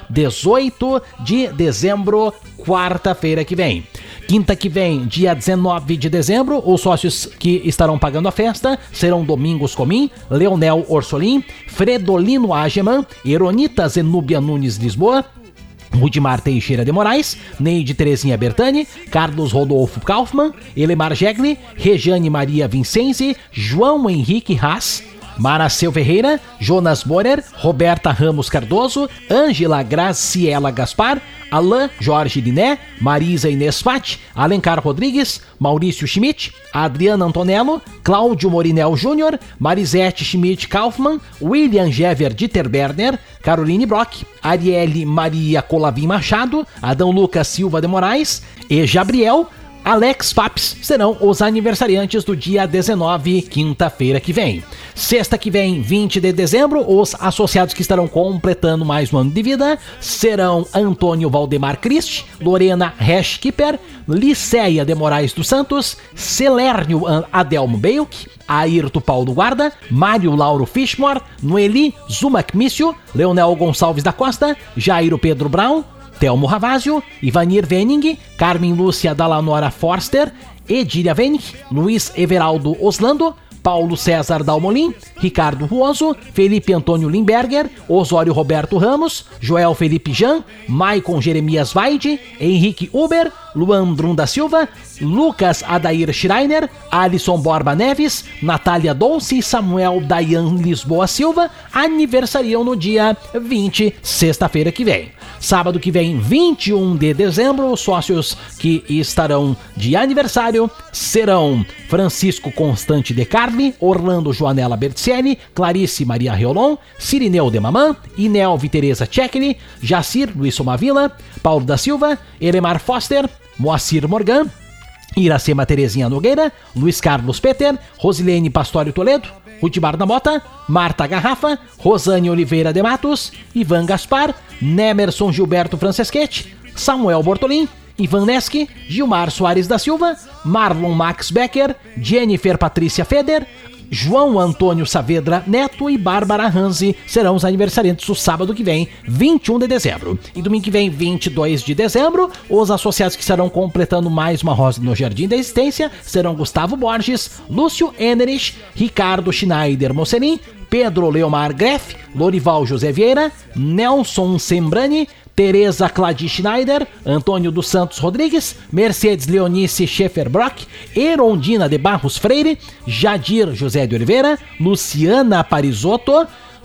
18 de dezembro, quarta-feira que vem. Quinta que vem, dia 19 de dezembro, os sócios que estarão pagando a festa serão Domingos Comim, Leonel Orsolim, Fredolino Ageman, Eronita Zenúbia Nunes Lisboa, Rudimar Teixeira de Moraes, Neide Terezinha Bertani, Carlos Rodolfo Kaufmann, Elemar Gegli, Rejane Maria Vincenzi, João Henrique Haas, Maracel Ferreira, Jonas Borer, Roberta Ramos Cardoso, Ângela Graciela Gaspar, Alain Jorge Liné, Marisa Inês Fati, Alencar Rodrigues, Maurício Schmidt, Adriana Antonello, Cláudio Morinel Júnior, Marisete Schmidt Kaufmann, William Gever Ditterberner, Caroline Brock, Arielle Maria Colavim Machado, Adão Lucas Silva de Moraes e Gabriel Alex Paps serão os aniversariantes do dia 19, quinta-feira que vem. Sexta que vem, 20 de dezembro, os associados que estarão completando mais um ano de vida serão Antônio Valdemar Christ, Lorena Reschkipper, Liceia de Moraes dos Santos, Celérnio Adelmo Beuk, Ayrton Paulo Guarda, Mário Lauro Fishmore, Noeli Zumac Mício, Leonel Gonçalves da Costa, Jairo Pedro Brown, Telmo Ravazio, Ivanir Venning, Carmen Lúcia Dalanora Forster, Edília Venning, Luiz Everaldo Oslando, Paulo César Dalmolin, Ricardo Ruoso, Felipe Antônio Limberger, Osório Roberto Ramos, Joel Felipe Jean, Maicon Jeremias Vaide, Henrique Uber, Luan Drum da Silva, Lucas Adair Schreiner, Alisson Borba Neves, Natália Dolce e Samuel Dayan Lisboa Silva aniversariam no dia 20, sexta-feira que vem. Sábado que vem, 21 de dezembro, os sócios que estarão de aniversário serão Francisco Constante de Carli, Orlando Joanella Berticelli, Clarice Maria Riolon, Cirineu de Mamã, Inelvi Teresa Tchekli, Jacir Luiz Somavila, Paulo da Silva, Elemar Foster, Moacir Morgan, Iracema Terezinha Nogueira, Luiz Carlos Peter, Rosilene Pastório Toledo, Rudimar da Mota, Marta Garrafa, Rosane Oliveira de Matos, Ivan Gaspar, Nemerson Gilberto Franceschetti, Samuel Bortolin, Ivan Neski, Gilmar Soares da Silva, Marlon Max Becker, Jennifer Patrícia Feder, João Antônio Saavedra Neto e Bárbara Hanzi serão os aniversariantes do sábado que vem, 21 de dezembro. E domingo que vem, 22 de dezembro, os associados que estarão completando mais uma rosa no Jardim da Existência serão Gustavo Borges, Lúcio Enerich, Ricardo Schneider Mocelin, Pedro Leomar Greff, Lorival José Vieira, Nelson Sembrani, Tereza Clady Schneider, Antônio dos Santos Rodrigues, Mercedes Leonice Schaefer Brock, Erondina de Barros Freire, Jadir José de Oliveira, Luciana Parisotto,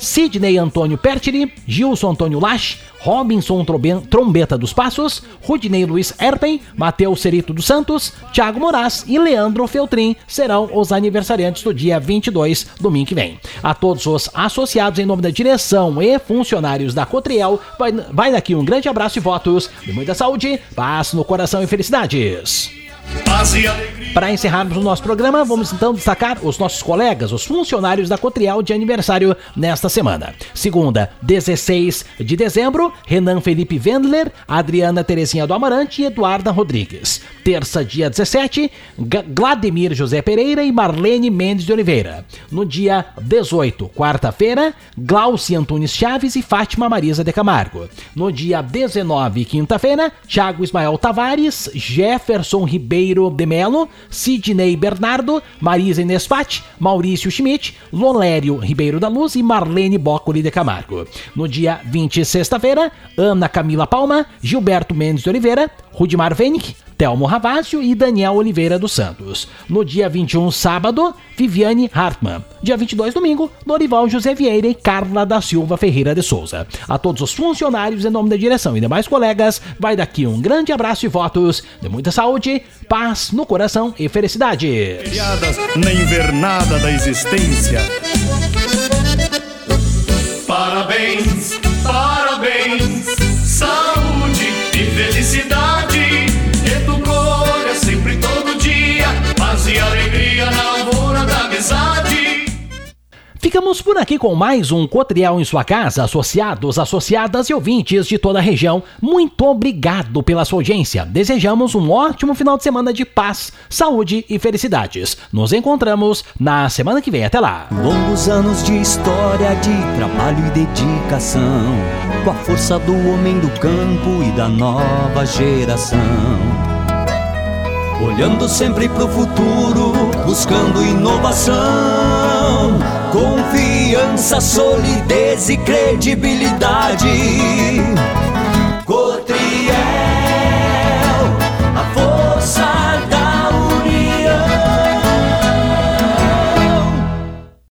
Sidney Antônio Pertiri, Gilson Antônio Lache, Robinson Trombeta dos Passos, Rudinei Luiz Erpen, Matheus Cerito dos Santos, Thiago Moraes e Leandro Feltrin serão os aniversariantes do dia 22, domingo que vem. A todos os associados, em nome da direção e funcionários da Cotriel, vai daqui um grande abraço e votos de muita saúde, paz no coração e felicidades. Para encerrarmos o nosso programa, vamos então destacar os nossos colegas, os funcionários da Cotriel de aniversário nesta semana. Segunda, 16 de dezembro, Renan Felipe Wendler, Adriana Terezinha do Amarante e Eduarda Rodrigues. Terça, dia 17, Glademir José Pereira e Marlene Mendes de Oliveira. No dia 18, quarta-feira, Glauci Antunes Chaves e Fátima Marisa de Camargo. No dia 19, quinta-feira, Thiago Ismael Tavares, Jefferson Ribeiro de Melo, Sidney Bernardo, Marisa Inês Fati, Maurício Schmidt, Lolério Ribeiro da Luz e Marlene Boccoli de Camargo. No dia 20, sexta-feira, Ana Camila Palma, Gilberto Mendes de Oliveira, Rudimar Venick, Telmo Ravásio e Daniel Oliveira dos Santos. No dia 21, sábado, Viviane Hartmann. Dia 22, domingo, Dorival José Vieira e Carla da Silva Ferreira de Souza. A todos os funcionários, em nome da direção e demais colegas, vai daqui um grande abraço e votos de muita saúde, paz no coração e felicidade. Na invernada da existência. Parabéns, parabéns, saúde e felicidade. Educou-lhe sempre todo dia, paz e alegria na lavoura da amizade. Ficamos por aqui com mais um Cotriel em sua casa, associados, associadas e ouvintes de toda a região. Muito obrigado pela sua audiência. Desejamos um ótimo final de semana de paz, saúde e felicidades. Nos encontramos na semana que vem. Até lá. Longos anos de história, de trabalho e dedicação, com a força do homem do campo e da nova geração. Olhando sempre pro futuro, buscando inovação, confiança, solidez e credibilidade.